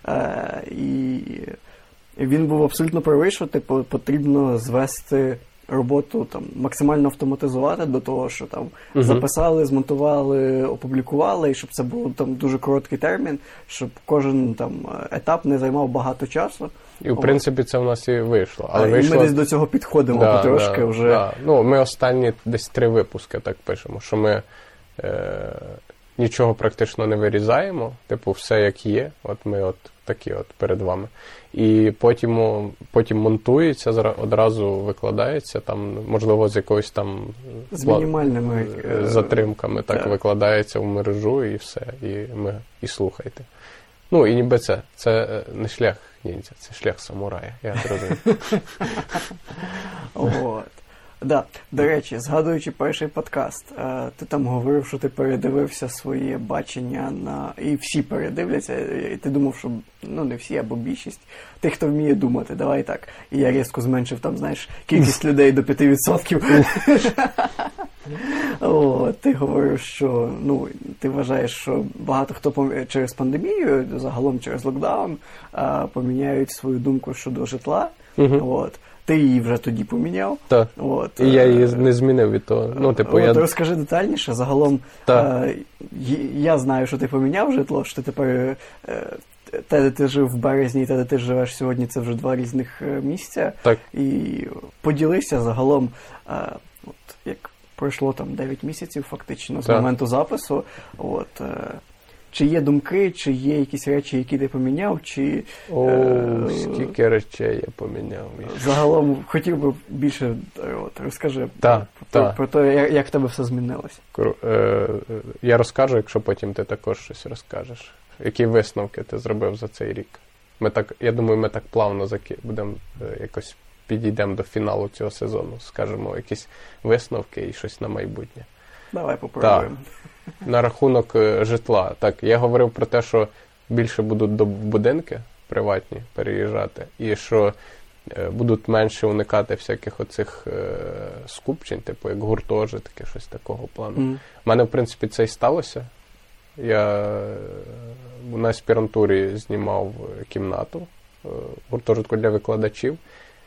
І він був абсолютно правий, що, типу, потрібно звести роботу там максимально автоматизувати до того, що там uh-huh. записали, змонтували, опублікували, і щоб це був там дуже короткий термін, щоб кожен там етап не займав багато часу. І в принципі це в нас і вийшло. Але а, вийшло... І ми десь до цього підходимо да, потрошки да, вже. Да. Ну, ми останні десь три випуски так пишемо, що ми е- нічого практично не вирізаємо, типу все як є, от ми от такі от перед вами. І потім, потім монтується, одразу викладається, там, можливо, з якоюсь там з мінімальними затримками так, так викладається в мережу і все, і ми і слухайте. Ну, і ніби це, це не шлях ніндзя, це шлях самурая, я зрозумів. От. Да. До речі, згадуючи перший подкаст, ти там говорив, що ти передивився своє бачення на... І всі передивляться, і ти думав, що, ну, не всі, або більшість. Тих, хто вміє думати, давай так. І я різко зменшив там, знаєш, кількість людей до п'ять відсотків. О, ти говорив, що ну, ти вважаєш, що багато хто пом- через пандемію, загалом через локдаун, а, поміняють свою думку щодо житла. Угу. От. Ти її вже тоді поміняв. Так. От. І я її не змінив від того. Ну, типу, От, я... Розкажи детальніше. Загалом, Так. е, я знаю, що ти поміняв житло, що ти тепер е, те, де ти жив в березні, і те, де ти живеш сьогодні, це вже два різних е, місця. Так. І поділися загалом, е, от, як пройшло там дев'ять місяців фактично з Так. моменту запису. От, е, чи є думки, чи є якісь речі, які ти поміняв, чи О, е, скільки речей я поміняв. загалом хотів би більше от, розкажи Так, про, так. про те, як, як в тебе все змінилося. Кру- е, Я розкажу, якщо потім ти також щось розкажеш. Які висновки ти зробив за цей рік? Ми так, я думаю, ми так плавно заки... будемо е, якось підійдемо до фіналу цього сезону. Скажемо якісь висновки і щось на майбутнє. Давай попробуємо. На рахунок е, житла. Так, я говорив про те, що більше будуть до будинки приватні переїжджати, і що е, будуть менше уникати всяких оцих е, скупчень, типу як гуртожитки, щось такого плану. Mm. У мене, в принципі, це і сталося. Я е, на аспірантурі знімав кімнату е, в гуртожитку для викладачів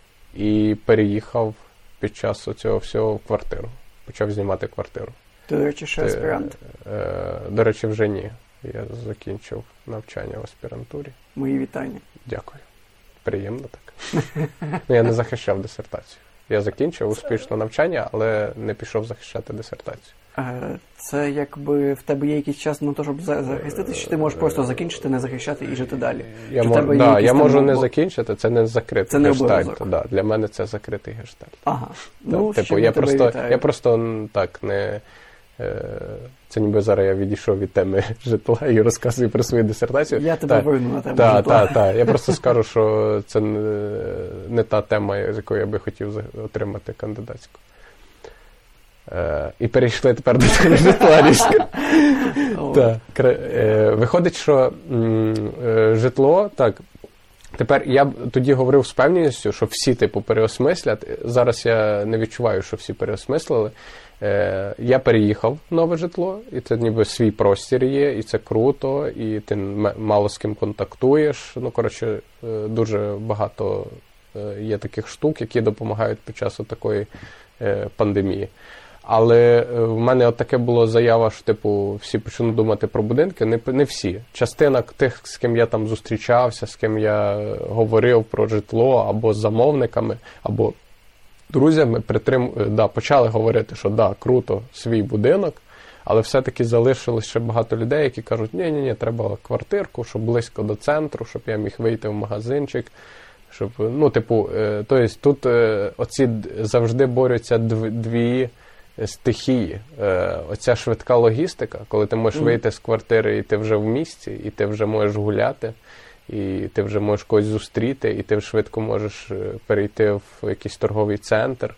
і переїхав під час цього всього в квартиру. Почав знімати квартиру. Ти, до речі, ще аспірант? Е, до речі, вже ні. Я закінчив навчання в аспірантурі. Мої вітання. Дякую. Приємно так. Ну, я не захищав дисертацію. Я закінчив успішно навчання, але не пішов захищати дисертацію. Е, Це якби в тебе є якийсь час на те, щоб за- захиститися, чи ти можеш просто закінчити, не захищати і жити далі? Я, Чи в мож, тебе є да, якісь я там можу не обо- закінчити, це не закритий Це не гештальт. обов'язок. Да, для мене це закритий гештальт. Ага. Ну, з типу, чим я тебе просто, вітаю. я просто м, так не. Е, це ніби зараз я відійшов від теми житла і розказую про свою дисертацію. Я тебе Так. вину на тему Так, житла. так, так. Я просто скажу, що це не, не та тема, з якою я би хотів за- отримати кандидатську. Е, і перейшли тепер до теми житла різко. О, Так, кре- е, виходить, що м, е, житло, так, тепер я б тоді говорив з певністю, що всі, типу, переосмислять. Зараз я не відчуваю, що всі переосмислили. Е, я переїхав в нове житло, і це ніби свій простір є, і це круто, і ти м- мало з ким контактуєш. Ну, коротше, е, дуже багато е, є таких штук, які допомагають під час такої е, пандемії. Але е, в мене от таке було заява, що типу всі почнуть думати про будинки. Не, не всі. Частина тих, з ким я там зустрічався, з ким я е, говорив про житло, або з замовниками, або друзями, притрим... е, да, почали говорити, що да, круто, свій будинок, але все-таки залишилось ще багато людей, які кажуть, ні-ні-ні, треба квартирку, щоб близько до центру, щоб я міг вийти в магазинчик. Щоб, ну, типу, е, то есть тут е, оці д- завжди борються дв, дві стихії. Е, оця швидка логістика, коли ти можеш Мгм. вийти з квартири, і ти вже в місті, і ти вже можеш гуляти, і ти вже можеш когось зустріти, і ти швидко можеш е, перейти в якийсь торговий центр,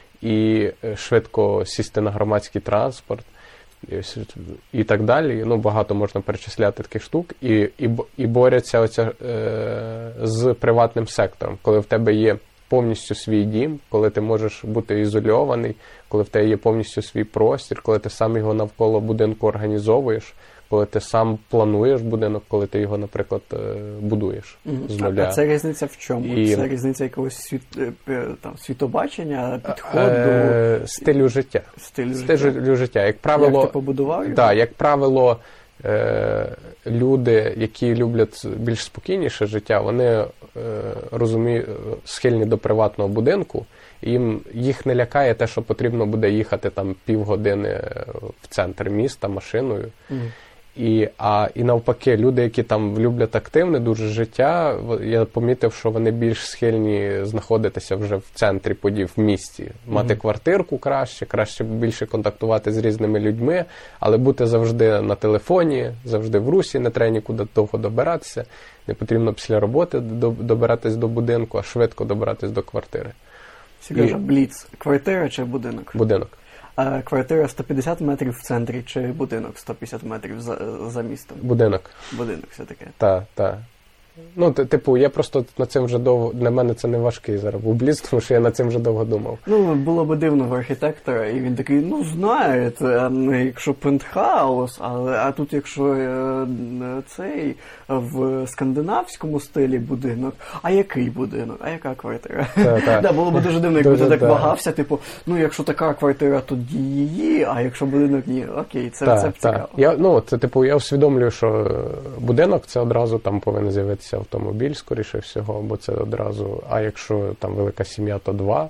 і е, швидко сісти на громадський транспорт. І, ось- і так далі. Ну, багато можна перечисляти таких штук. І, і, бо- і борються оця, е, з приватним сектором, коли в тебе є повністю свій дім, коли ти можеш бути ізольований, коли в тебе є повністю свій простір, коли ти сам його навколо будинку організовуєш, коли ти сам плануєш будинок, коли ти його, наприклад, е, будуєш Мгм. з А, нуля. а це різниця в чому? І- Це різниця якогось світ, е, е, там, світобачення, підходу, Е, стилю життя. стилю життя. Стилю життя. Як Як правило, ти побудував його? Так, як правило, е, люди, які люблять більш спокійніше життя, вони е, розуміють, схильні до приватного будинку, і їм їх не лякає те, що потрібно буде їхати там півгодини в центр міста машиною. Мгм. І, а, і навпаки, люди, які там люблять активне дуже життя, в- я помітив, що вони більш схильні знаходитися вже в центрі подій, в місті. Мати Мгм. квартирку краще, краще більше контактувати з різними людьми, але бути завжди на телефоні, завжди в русі, не треба нікуди довго добиратися. Не потрібно після роботи до- добиратись до будинку, а швидко добиратись до квартири. Сережа, І- бліц. Квартира чи будинок? Будинок. А квартира сто п'ятдесят метрів в центрі чи будинок сто п'ятдесят метрів за, за містом? Будинок. Будинок все-таки. Та, та. Ну, типу, я просто над цим вже довго, для мене це не важкий зараз був бліц, тому що я над цим вже довго думав. Ну, було б дивно в архітектора, і він такий, ну, знаєте, якщо пентхаус, але, а тут якщо е, цей в скандинавському стилі будинок, а який будинок, а яка квартира? Так, так. Да, було б дуже дивно, якби Дуже, ти так так. вагався, типу, ну, якщо така квартира, то її, а якщо будинок ні, окей, це, Так, це так. цікаво. Я, ну, це, типу, я усвідомлюю, що будинок, це одразу там повинен з'явитися автомобіль, скоріше всього, бо це одразу, а якщо там велика сім'я, то два.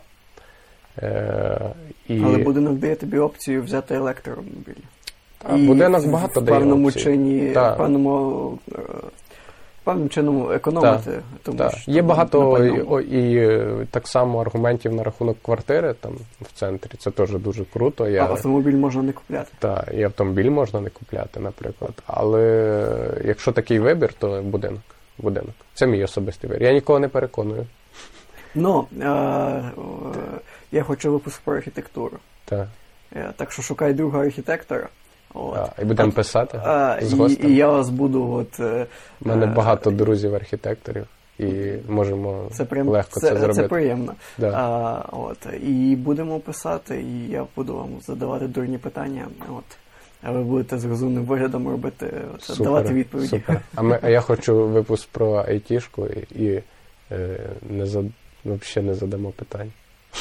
Е, і... Але будинок дає тобі опцію взяти електромобіль. А будинок багато в дає певному опцій. чині, Так. в певному, е, певним чином економити. Так, Тому так. що, Є багато на і, пальному. о, і е, так само аргументів на рахунок квартири там в центрі. Це теж дуже круто. Я... А автомобіль можна не купляти. Так, і автомобіль можна не купляти, наприклад. Але якщо такий вибір, то будинок. Будинок. Це мій особистий вибір. Я нікого не переконую. Ну, е, е, я хочу випуск про архітектуру. Так. Е, так що шукай друга архітектора. От. А, і будемо писати А, з і, гостем. і я вас буду от... е, У мене е, багато друзів-архітекторів, і можемо Це прям легко це, це, зробити. Це приємно. Да. А, от, і будемо писати, і я буду вам задавати дурні питання. От. А ви будете з розумним виглядом робити, це, Супер, давати відповіді. Супер. А, ми, а я хочу випуск про айтішку і, і е, не за, взагалі не задамо питань.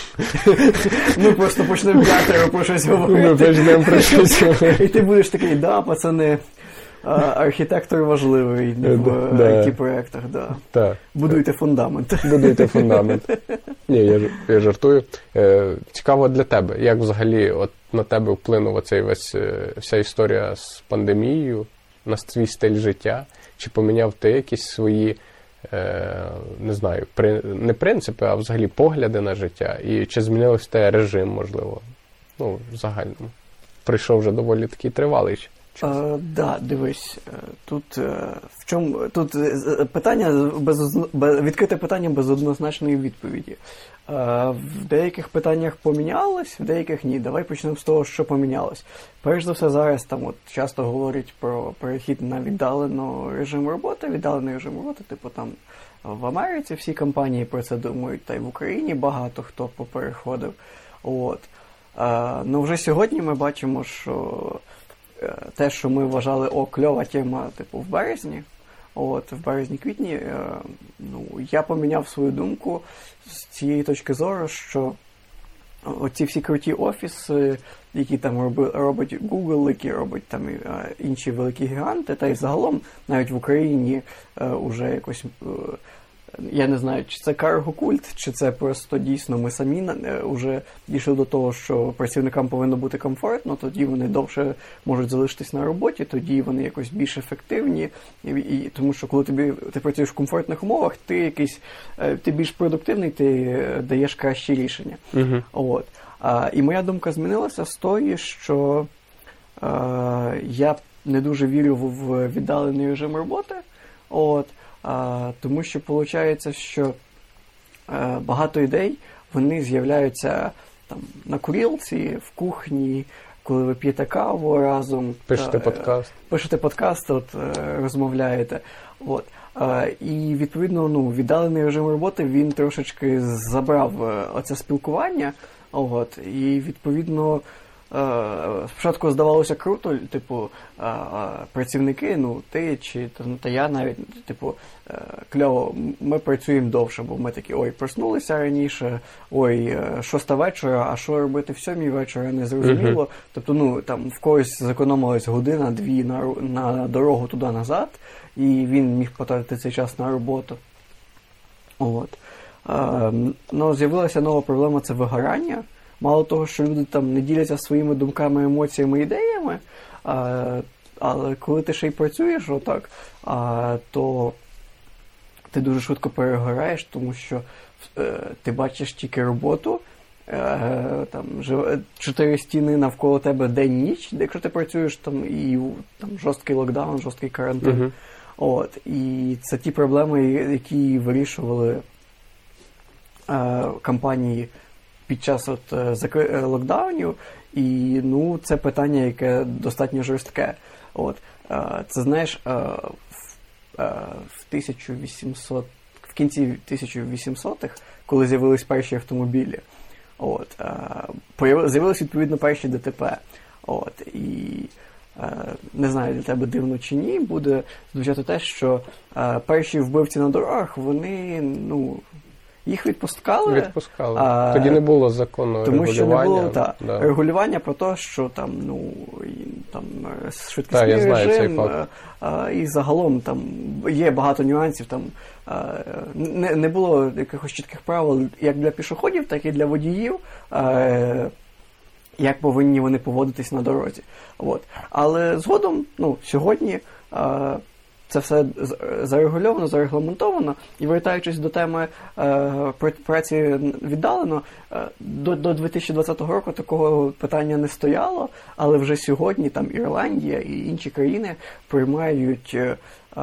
Ми просто почнемо п'ятеро про щось Ми говорити. почнемо про щось говорити. І ти будеш такий, да, пацани, а, архітектор важливий в Да. ай ті-проєктах, да. Так. Будуйте фундамент. Будуйте фундамент. Ні, я, ж- я жартую. Е, цікаво для тебе, як взагалі от на тебе вплинув оцей весь, е, вся історія з пандемією, на твій стиль життя? Чи поміняв ти якісь свої, е, не знаю, при, не принципи, а взагалі погляди на життя? І чи змінився в тебе режим, можливо? Ну, в загальному. Прийшов вже доволі такий тривалий час. Так, да, дивись, е, тут е, в чому тут е, з- питання без, одно- без відкрите питання без однозначної відповіді. Е, В деяких питаннях помінялось, в деяких ні. Давай почнемо з того, що помінялось. Перш за все, зараз там от часто говорять про перехід на віддалений режим роботи, віддалений режим роботи, типу там в Америці всі компанії про це думають, та й в Україні багато хто попереходив. От. Е, Ну вже сьогодні ми бачимо, що е, те, що ми вважали, о, кльова тема, типу, в березні, от, в березні-квітні, е, ну, я поміняв свою думку з цієї точки зору, що оці всі круті офіси, які там роби, робить Google, які робить там і, е, інші великі гіганти, та й загалом навіть в Україні е, уже якось, е, я не знаю, чи це карго-культ, чи це просто дійсно ми самі е, вже дійшли до того, що працівникам повинно бути комфортно, тоді вони довше можуть залишитись на роботі, тоді вони якось більш ефективні, і, і, тому що коли тобі, ти працюєш в комфортних умовах, ти якийсь, е, ти більш продуктивний, ти е, даєш кращі рішення. Угу. От. А, і моя думка змінилася з тої, що е, я не дуже вірю в, в віддалений режим роботи. От. А, тому що виходить, що е, багато ідей, вони з'являються там на курілці, в кухні, коли ви п'єте каву разом. Пишете та, подкаст. Пишете подкаст, от, е, розмовляєте. От. Е, і, відповідно, ну, віддалений режим роботи, він трошечки забрав е, оце спілкування. От. І, відповідно, е, спочатку здавалося круто, типу, е, е, працівники, ну, ти чи та, та я навіть, типу, е, кльово, ми працюємо довше, бо ми такі, ой, проснулися раніше, ой, е, шоста вечора, а що робити в сьомій вечора, не зрозуміло. Мгм. Тобто, ну, там, в когось зекономилась година-дві на, ру- на дорогу туди-назад, і він міг потратити цей час на роботу. От. Е, ну, з'явилася нова проблема – це вигорання. Мало того, що люди там не діляться своїми думками, емоціями, ідеями, е, але коли ти ще й працюєш отак, е, то ти дуже швидко перегораєш, тому що е, ти бачиш тільки роботу, е, там, живе, чотири стіни навколо тебе день-ніч, якщо ти працюєш там, і там, жорсткий локдаун, жорсткий карантин. Угу. От, і це ті проблеми, які вирішували е, компанії під час от, е, закри... е, локдаунів, і ну, це питання, яке достатньо жорстке. От, е, це, знаєш, е, в тисяча вісімсот, в кінці тисяча вісімсотих, коли з'явились перші автомобілі. От, е, з'явились відповідно перші ДТП. От, і е, не знаю, для тебе дивно чи ні, буде звучати те, що е, перші вбивці на дорогах, вони, ну, їх відпускали. Відпускали. А, Тоді не було закону тому регулювання. Тому що не було та, да. регулювання про те, що там, ну, там швидкісний та, режим, а, а, і загалом там є багато нюансів. Там а, не, не було якихось чітких правил як для пішоходів, так і для водіїв, а, як повинні вони поводитись на дорозі. От. Але згодом, ну, сьогодні а, це все зарегульовано, зарегламентовано. І вертаючись до теми е, праці віддалено, е, до, до дві тисячі двадцятого року такого питання не стояло, але вже сьогодні там Ірландія і інші країни приймають е,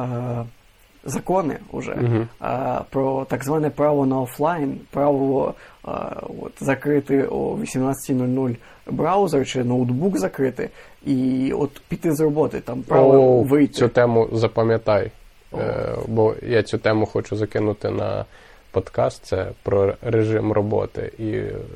закони уже угу. е, про так зване право на офлайн, право е, от, закрити о вісімнадцятій нуль нуль браузер чи ноутбук закрити і от піти з роботи, там право О, вийти. Цю тему запам'ятай, е, бо я цю тему хочу закинути на подкаст, це про режим роботи. І,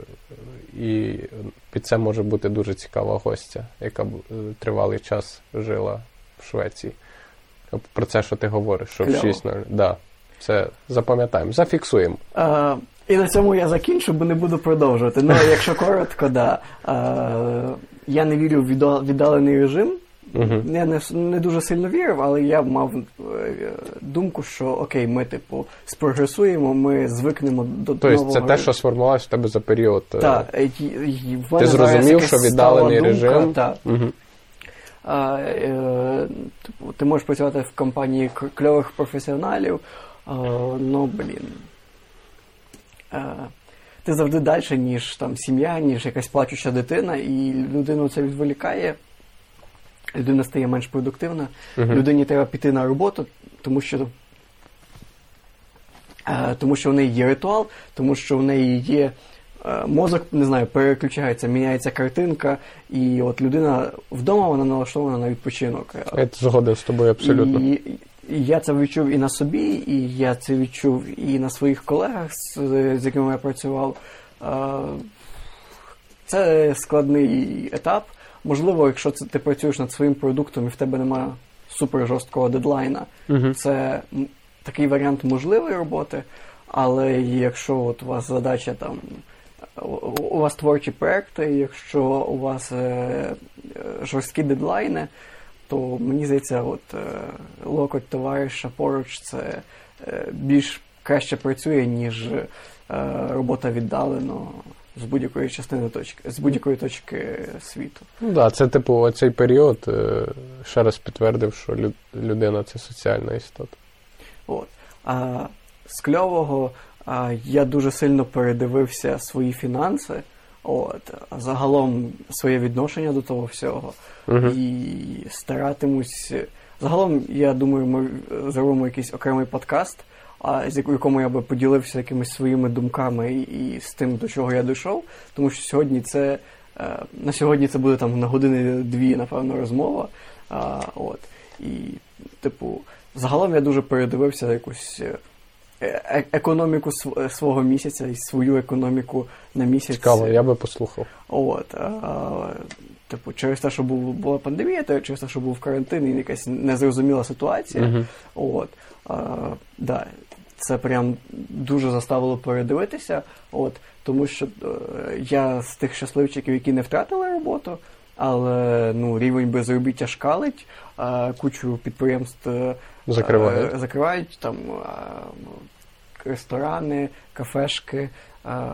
і під це може бути дуже цікава гостя, яка тривалий час жила в Швеції. Про це, що ти говориш, що Кльово. в шість нуль. Да, це запам'ятаємо, зафіксуємо. А, і на цьому я закінчу, бо не буду продовжувати. Ну, якщо коротко, да. А, я не вірю в віддалений режим. Uh-huh. Я не, не дуже сильно вірив, але я мав думку, що окей, ми, типу, спрогресуємо, ми звикнемо до тобто, нового... Тобто це те, що сформувалося в тебе за період... Так. Ти зрозумів, що віддалений режим... Так. Uh-huh. А, е, типу, ти можеш працювати в компанії кльових професіоналів, а, ну, блін... ти завжди далі, ніж там сім'я, ніж якась плачуща дитина, і людину це відволікає, людина стає менш продуктивна, uh-huh. людині треба піти на роботу, тому що, е, тому що в неї є ритуал, тому що в неї є е, мозок, не знаю, переключається, міняється картинка, і от людина вдома, вона налаштована на відпочинок. Я згоден з тобою абсолютно. І, І я це відчув і на собі, і я це відчув і на своїх колегах, з, з якими я працював. Це складний етап. Можливо, якщо це, ти працюєш над своїм продуктом і в тебе немає супер жорсткого дедлайна, uh-huh. це такий варіант можливої роботи, але якщо от у вас задача там, у вас творчі проекти, якщо у вас е, жорсткі дедлайни, то мені здається, от е, локоть товариша поруч це е, більш краще працює, ніж е, робота віддалено з будь-якої частини точки, з будь-якої точки світу. Ну так, да, це типу оцей період е, ще раз підтвердив, що люд, людина це соціальна істота. От. А з кльового а, я дуже сильно передивився свої фінанси. От, загалом своє відношення до того всього. Uh-huh. І старатимусь... Загалом, я думаю, ми зробимо якийсь окремий подкаст, а, з якому я би поділився якимись своїми думками і, і з тим, до чого я дійшов. Тому що сьогодні це... На сьогодні це буде там на години-дві, напевно, розмова. А, от. І, типу, загалом я дуже передивився якусь... Е- економіку св- свого місяця і свою економіку на місяць. Цікаво, я би послухав. От, а, типу, через те, що був, була пандемія, то через те, що був карантин і якась незрозуміла ситуація. Uh-huh. От, а, да, це прям дуже заставило передивитися, от, тому що е, я з тих щасливчиків, які не втратили роботу, але ну, рівень безробіття шкалить, а кучу підприємств закривають, а, закривають там а, ресторани, кафешки. А,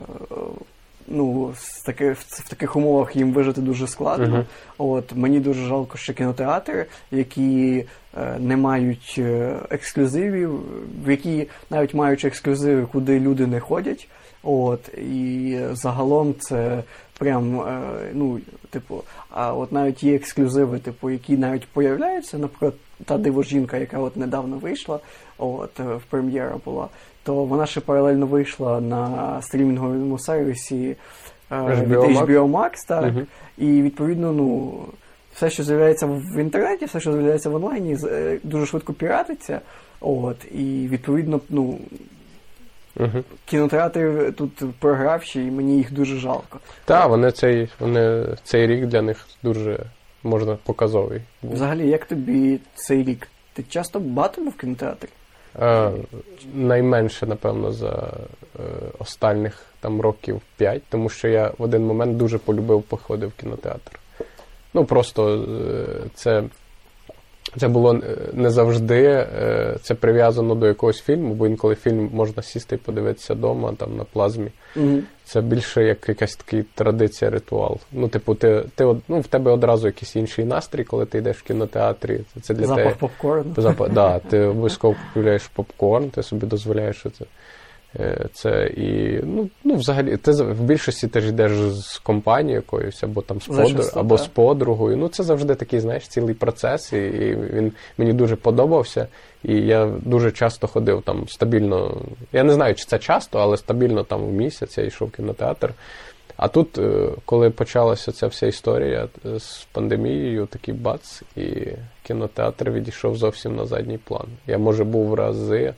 ну, з таки, в, в таких умовах їм вижити дуже складно. Uh-huh. От, мені дуже жалко, що кінотеатри, які е, не мають е, ексклюзивів, в які навіть маючи ексклюзиви, куди люди не ходять. От, і загалом це прям, е, ну, типу, а от навіть є ексклюзиви, типу, які навіть появляються, наприклад, та дивожінка, яка от недавно вийшла, от, в прем'єра була, то вона ще паралельно вийшла на стрімінговому сервісі е, від ейч бі о Max, так, uh-huh. І відповідно, ну, все, що з'являється в інтернеті, все, що з'являється в онлайні, дуже швидко піратиться. От, і, відповідно, ну, угу. кінотеатри тут програвші, і мені їх дуже жалко. Так, вони цей, вони, цей рік для них дуже, можна, показовий. Взагалі, як тобі цей рік? Ти часто багато був в кінотеатрі? Е, найменше, напевно, за е, останніх там років п'ять, тому що я в один момент дуже полюбив походи в кінотеатр. Ну, просто е, це, це було не завжди, е, це прив'язано до якогось фільму, бо інколи фільм можна сісти і подивитися вдома, там, на плазмі. Угу. Це більше як якась така традиція, ритуал. Ну, типу, ти, ти, ну, в тебе одразу якийсь інший настрій, коли ти йдеш в кінотеатрі. Це для запах тебе, попкорну. Запах, да, ти обов'язково купуєш попкорн, ти собі дозволяєш це. Це і, ну, ну, взагалі, ти в більшості теж йдеш з компанією якоюсь, або там з, подруг, або з подругою. Ну, це завжди такий, знаєш, цілий процес, і, і він мені дуже подобався. І я дуже часто ходив там стабільно, я не знаю, чи це часто, але стабільно там в місяць я йшов в кінотеатр. А тут, коли почалася ця вся історія з пандемією, такий бац, і кінотеатр відійшов зовсім на задній план. Я, може, був рази,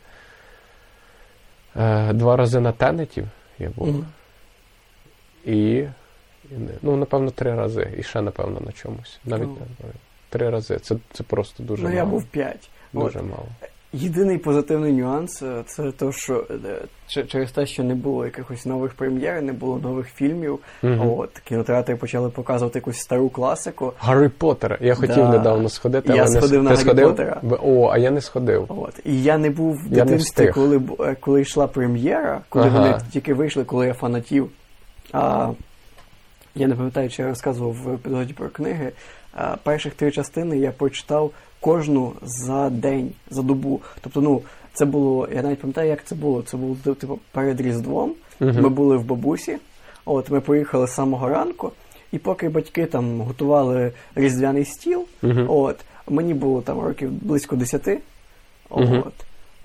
два рази на Тенеті я був. Mm-hmm. І, і, ну, напевно, три рази. І ще, напевно, на чомусь. Навіть oh. три рази. Це, це просто дуже ну, мало. Ну, я був п'ять. Дуже От. мало. Єдиний позитивний нюанс – це те, що через те, що не було якихось нових прем'єр, не було нових фільмів, mm-hmm. от, кінотеатри почали показувати якусь стару класику. Гаррі Поттера. Я хотів да. недавно сходити, я але сходив не... на Ти Гаррі сходив? Поттера. О, а я не сходив. От. І я не був в дитинстві, коли, коли йшла прем'єра, коли ага. вони тільки вийшли, коли я фанатів. А, я не пам'ятаю, чи я розказував в епізоді про книги. А, перших три частини я прочитав кожну за день, за добу. Тобто, ну, це було, я навіть пам'ятаю, як це було. Це було, типу, перед Різдвом. Uh-huh. Ми були в бабусі. От, ми поїхали з самого ранку. І поки батьки там готували різдвяний стіл, uh-huh. от, мені було там років близько десяти. Uh-huh. От,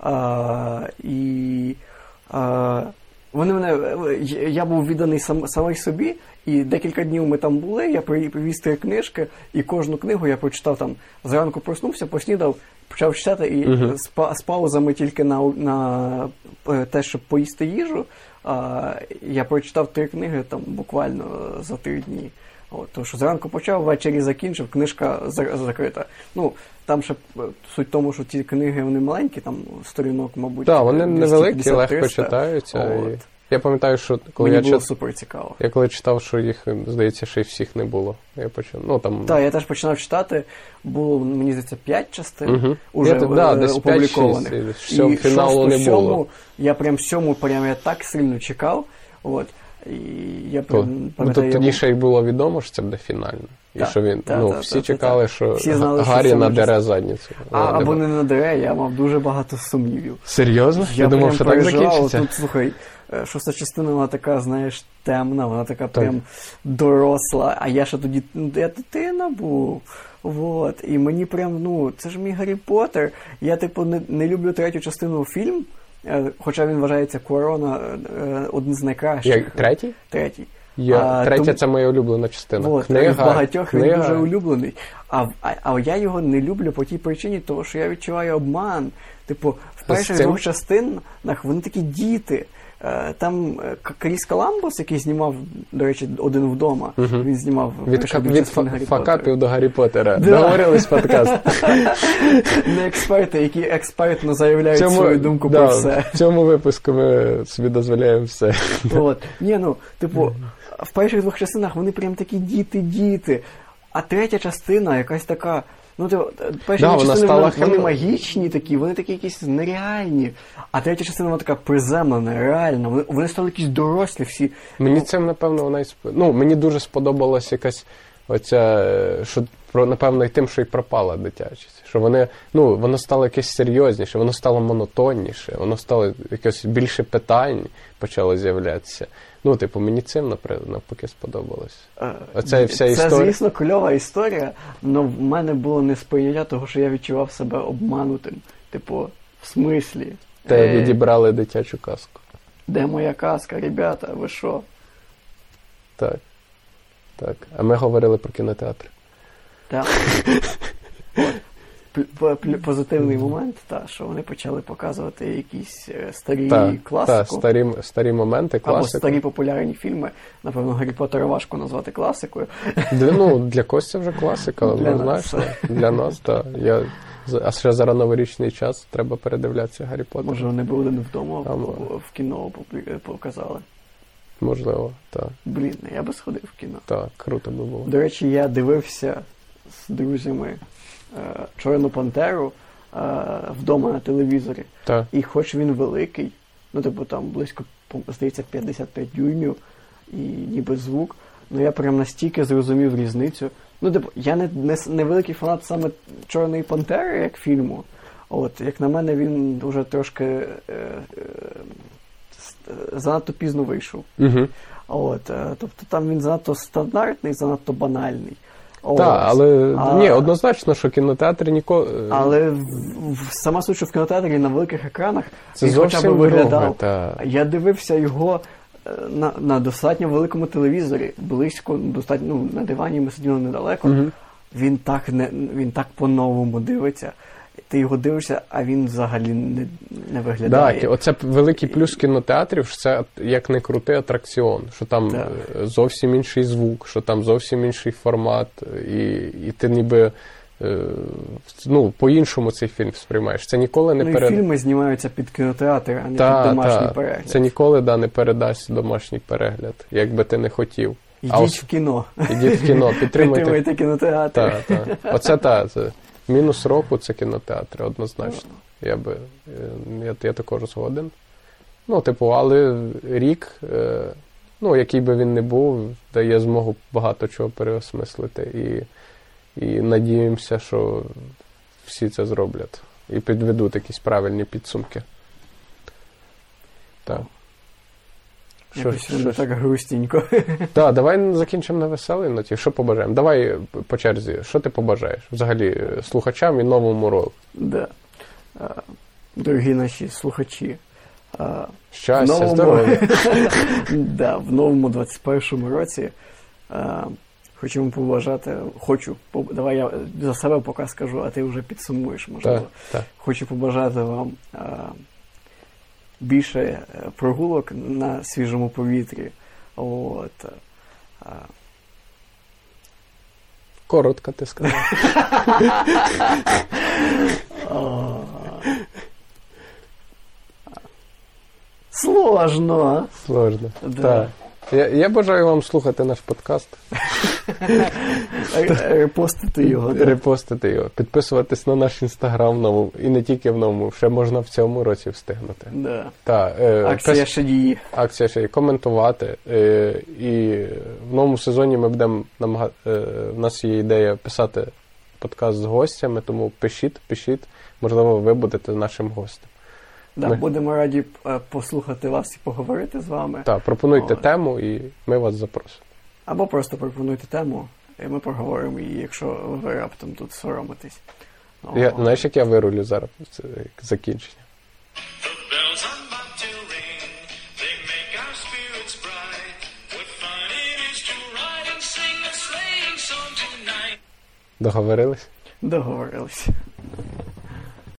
а, і а, вони мене, я був відданий сам, самий собі, і декілька днів ми там були, я привіз три книжки, і кожну книгу я прочитав там, зранку проснувся, поснідав, почав читати, і uh-huh. з, па, з паузами тільки на, на те, щоб поїсти їжу, а, я прочитав три книги там буквально за три дні. От, тому що зранку почав, ввечері закінчив, книжка закрита. Ну, там ще суть в тому, що ті книги, вони маленькі, там сторінок, мабуть. Так, вони невеликі, легко читаються. І... Я пам'ятаю, що коли Мені я було чит... супер цікаво. Я коли читав, що їх, здається, ще й всіх не було. Я почав, ну, там... Так, я теж починав читати, було, мені здається, п'ять частин угу. уже я, да, е, опублікованих. І фіналу не сьому, було. Я прям сьому прям я так сильно чекав. От. І я прям, ну, то, тоді ще й було відомо, що це буде фінально. І та, що він, та, ну, та, всі та, чекали, та, що всі знали, Гаррі що надере задницю. А, або не надере, я мав дуже багато сумнівів. Серйозно? Я, я думав, що так закінчиться. Тут, слухай, шоста частина, вона така, знаєш, темна, вона така так. прям доросла, а я ще тоді, я дитина був. Вот. І мені прям, ну, це ж мій Гаррі Поттер. Я, типу, не, не люблю третю частину фільм, хоча він вважається Куарона один з найкращих. Як, третій? Третій. Я, а, третя тому... це моя улюблена частина. Вот, книга, в багатьох книга. Він дуже улюблений. А, а, а я його не люблю по тій причині, тому що я відчуваю обман. Типу, в перших двох частинах вони такі діти. Там Кріс Коламбус, який знімав, до речі, «Один вдома», uh-huh. він знімав від, від фа- факапів до Гаррі Поттера. Да. Договорились подкаст. Не експерти, які експертно заявляють цьому, свою думку да, про все. В цьому випуску ми собі дозволяємо все. От. Ні, ну, типу, в перших двох частинах вони прям такі діти-діти, а третя частина якась така... Ну, то, перші да, частини, стала вони, хем... вони магічні такі, вони такі якісь нереальні. А третя частина, вона така приземлена, реальна. Вони, вони стали якісь дорослі всі. Мені цим, напевно, вона і сп... Ну, мені дуже сподобалась якась оця, що, напевно, і тим, що й пропала дитячість. Що вони, ну, воно стало якесь серйозніше, воно стало монотонніше, воно стало якось більше питань почало з'являтися. Ну, типу, мені цим, навпаки, сподобалось. Оця вся Це, історія... звісно, кльова історія, але в мене було несприйняття того, що я відчував себе обманутим. Типу, в смислі? Те е... відібрали дитячу казку. Де моя казка, ребята, ви що? Так. Так. А ми говорили про кінотеатр. Так. Позитивний момент, та, що вони почали показувати якісь старі та, класику. Та, старі, старі моменти, класику. Або старі популярні фільми. Напевно, Гаррі Поттера важко назвати класикою. Для, ну, для когось це вже класика, для знаєш. Для нас, так. Я, а ще зараз новорічний час, треба передивлятися Гаррі Поттера. Може, вони б один вдома а, в кіно показали. Можливо, так. Блін, я би сходив в кіно. Так, круто би було. До речі, я дивився з друзями Чорну Пантеру вдома на телевізорі. Так. І хоч він великий, ну, типу, там близько, здається, п'ятдесят п'ять дюймів і ніби звук, ну я прям настільки зрозумів різницю. Ну, типу, я не, не, не великий фанат саме Чорної Пантери як фільму. От, як на мене, він дуже трошки е, е, занадто пізно вийшов. Угу. От, е, тобто там він занадто стандартний, занадто банальний. Так, але а, ні, однозначно, що кінотеатр ніколи... Але в, в, сама суть, що в кінотеатрі на великих екранах це він хоча б виглядав. Друге, я дивився його на, на достатньо великому телевізорі, близько, достатньо, ну, на дивані ми сиділи недалеко. Угу. Він так не, він так по-новому дивиться. Ти його дивишся, а він взагалі не, не виглядає. Так, оце великий плюс кінотеатрів, що це як не крутий атракціон, що там так. зовсім інший звук, що там зовсім інший формат, і, і ти ніби ну, по-іншому цей фільм сприймаєш. Це ніколи не ну, перед... фільми знімаються під кінотеатр, а не та, під домашній та. перегляд. Це ніколи да, не передасть домашній перегляд, як би ти не хотів. Ідіть ос... в кіно. Ідіть в кіно, підтримуйте. Підтримуйте кінотеатр. Так, так. Оце так. Мінус року – це кінотеатри, однозначно. Я би, я, я також згоден. Ну, типу, але рік, ну, який би він не був, дає змогу багато чого переосмислити. І, і надіємося, що всі це зроблять. І підведуть якісь правильні підсумки. Так. Якось що, так грустенько. Так, давай закінчимо на веселій ноті. Що побажаємо? Давай по черзі. Що ти побажаєш? Взагалі, слухачам і новому року. Да. Дорогі наші слухачі. Щастя, новому... здоров'я. Да, в новому двадцять першому році хочемо побажати, хочу, давай я за себе поки скажу, а ти вже підсумуєш, можливо. Так, так. Хочу побажати вам більше прогулок на свіжому повітрі. От. Коротко ти сказав. Сложно. Сложно. Да. Так. Я, я бажаю вам слухати наш подкаст. Репостити його. Да. Репостити його. Підписуватись на наш інстаграм новому. І не тільки в новому. Ще можна в цьому році встигнути. Да. Та, е, Акція пис... ще діє. Акція ще діє. Коментувати. Е, і в новому сезоні ми будемо намага... е, в нас є ідея писати подкаст з гостями, тому пишіть, пишіть. Можливо, ви будете нашим гостем. Да, ми... Будемо раді послухати вас і поговорити з вами. Так, пропонуйте О. тему і ми вас запросимо. Або просто пропонуйте тему, і ми поговоримо її, якщо ви раптом тут соромитесь. Я, знаєш, як я вирулю зараз це закінчення? Договорились? Договорились.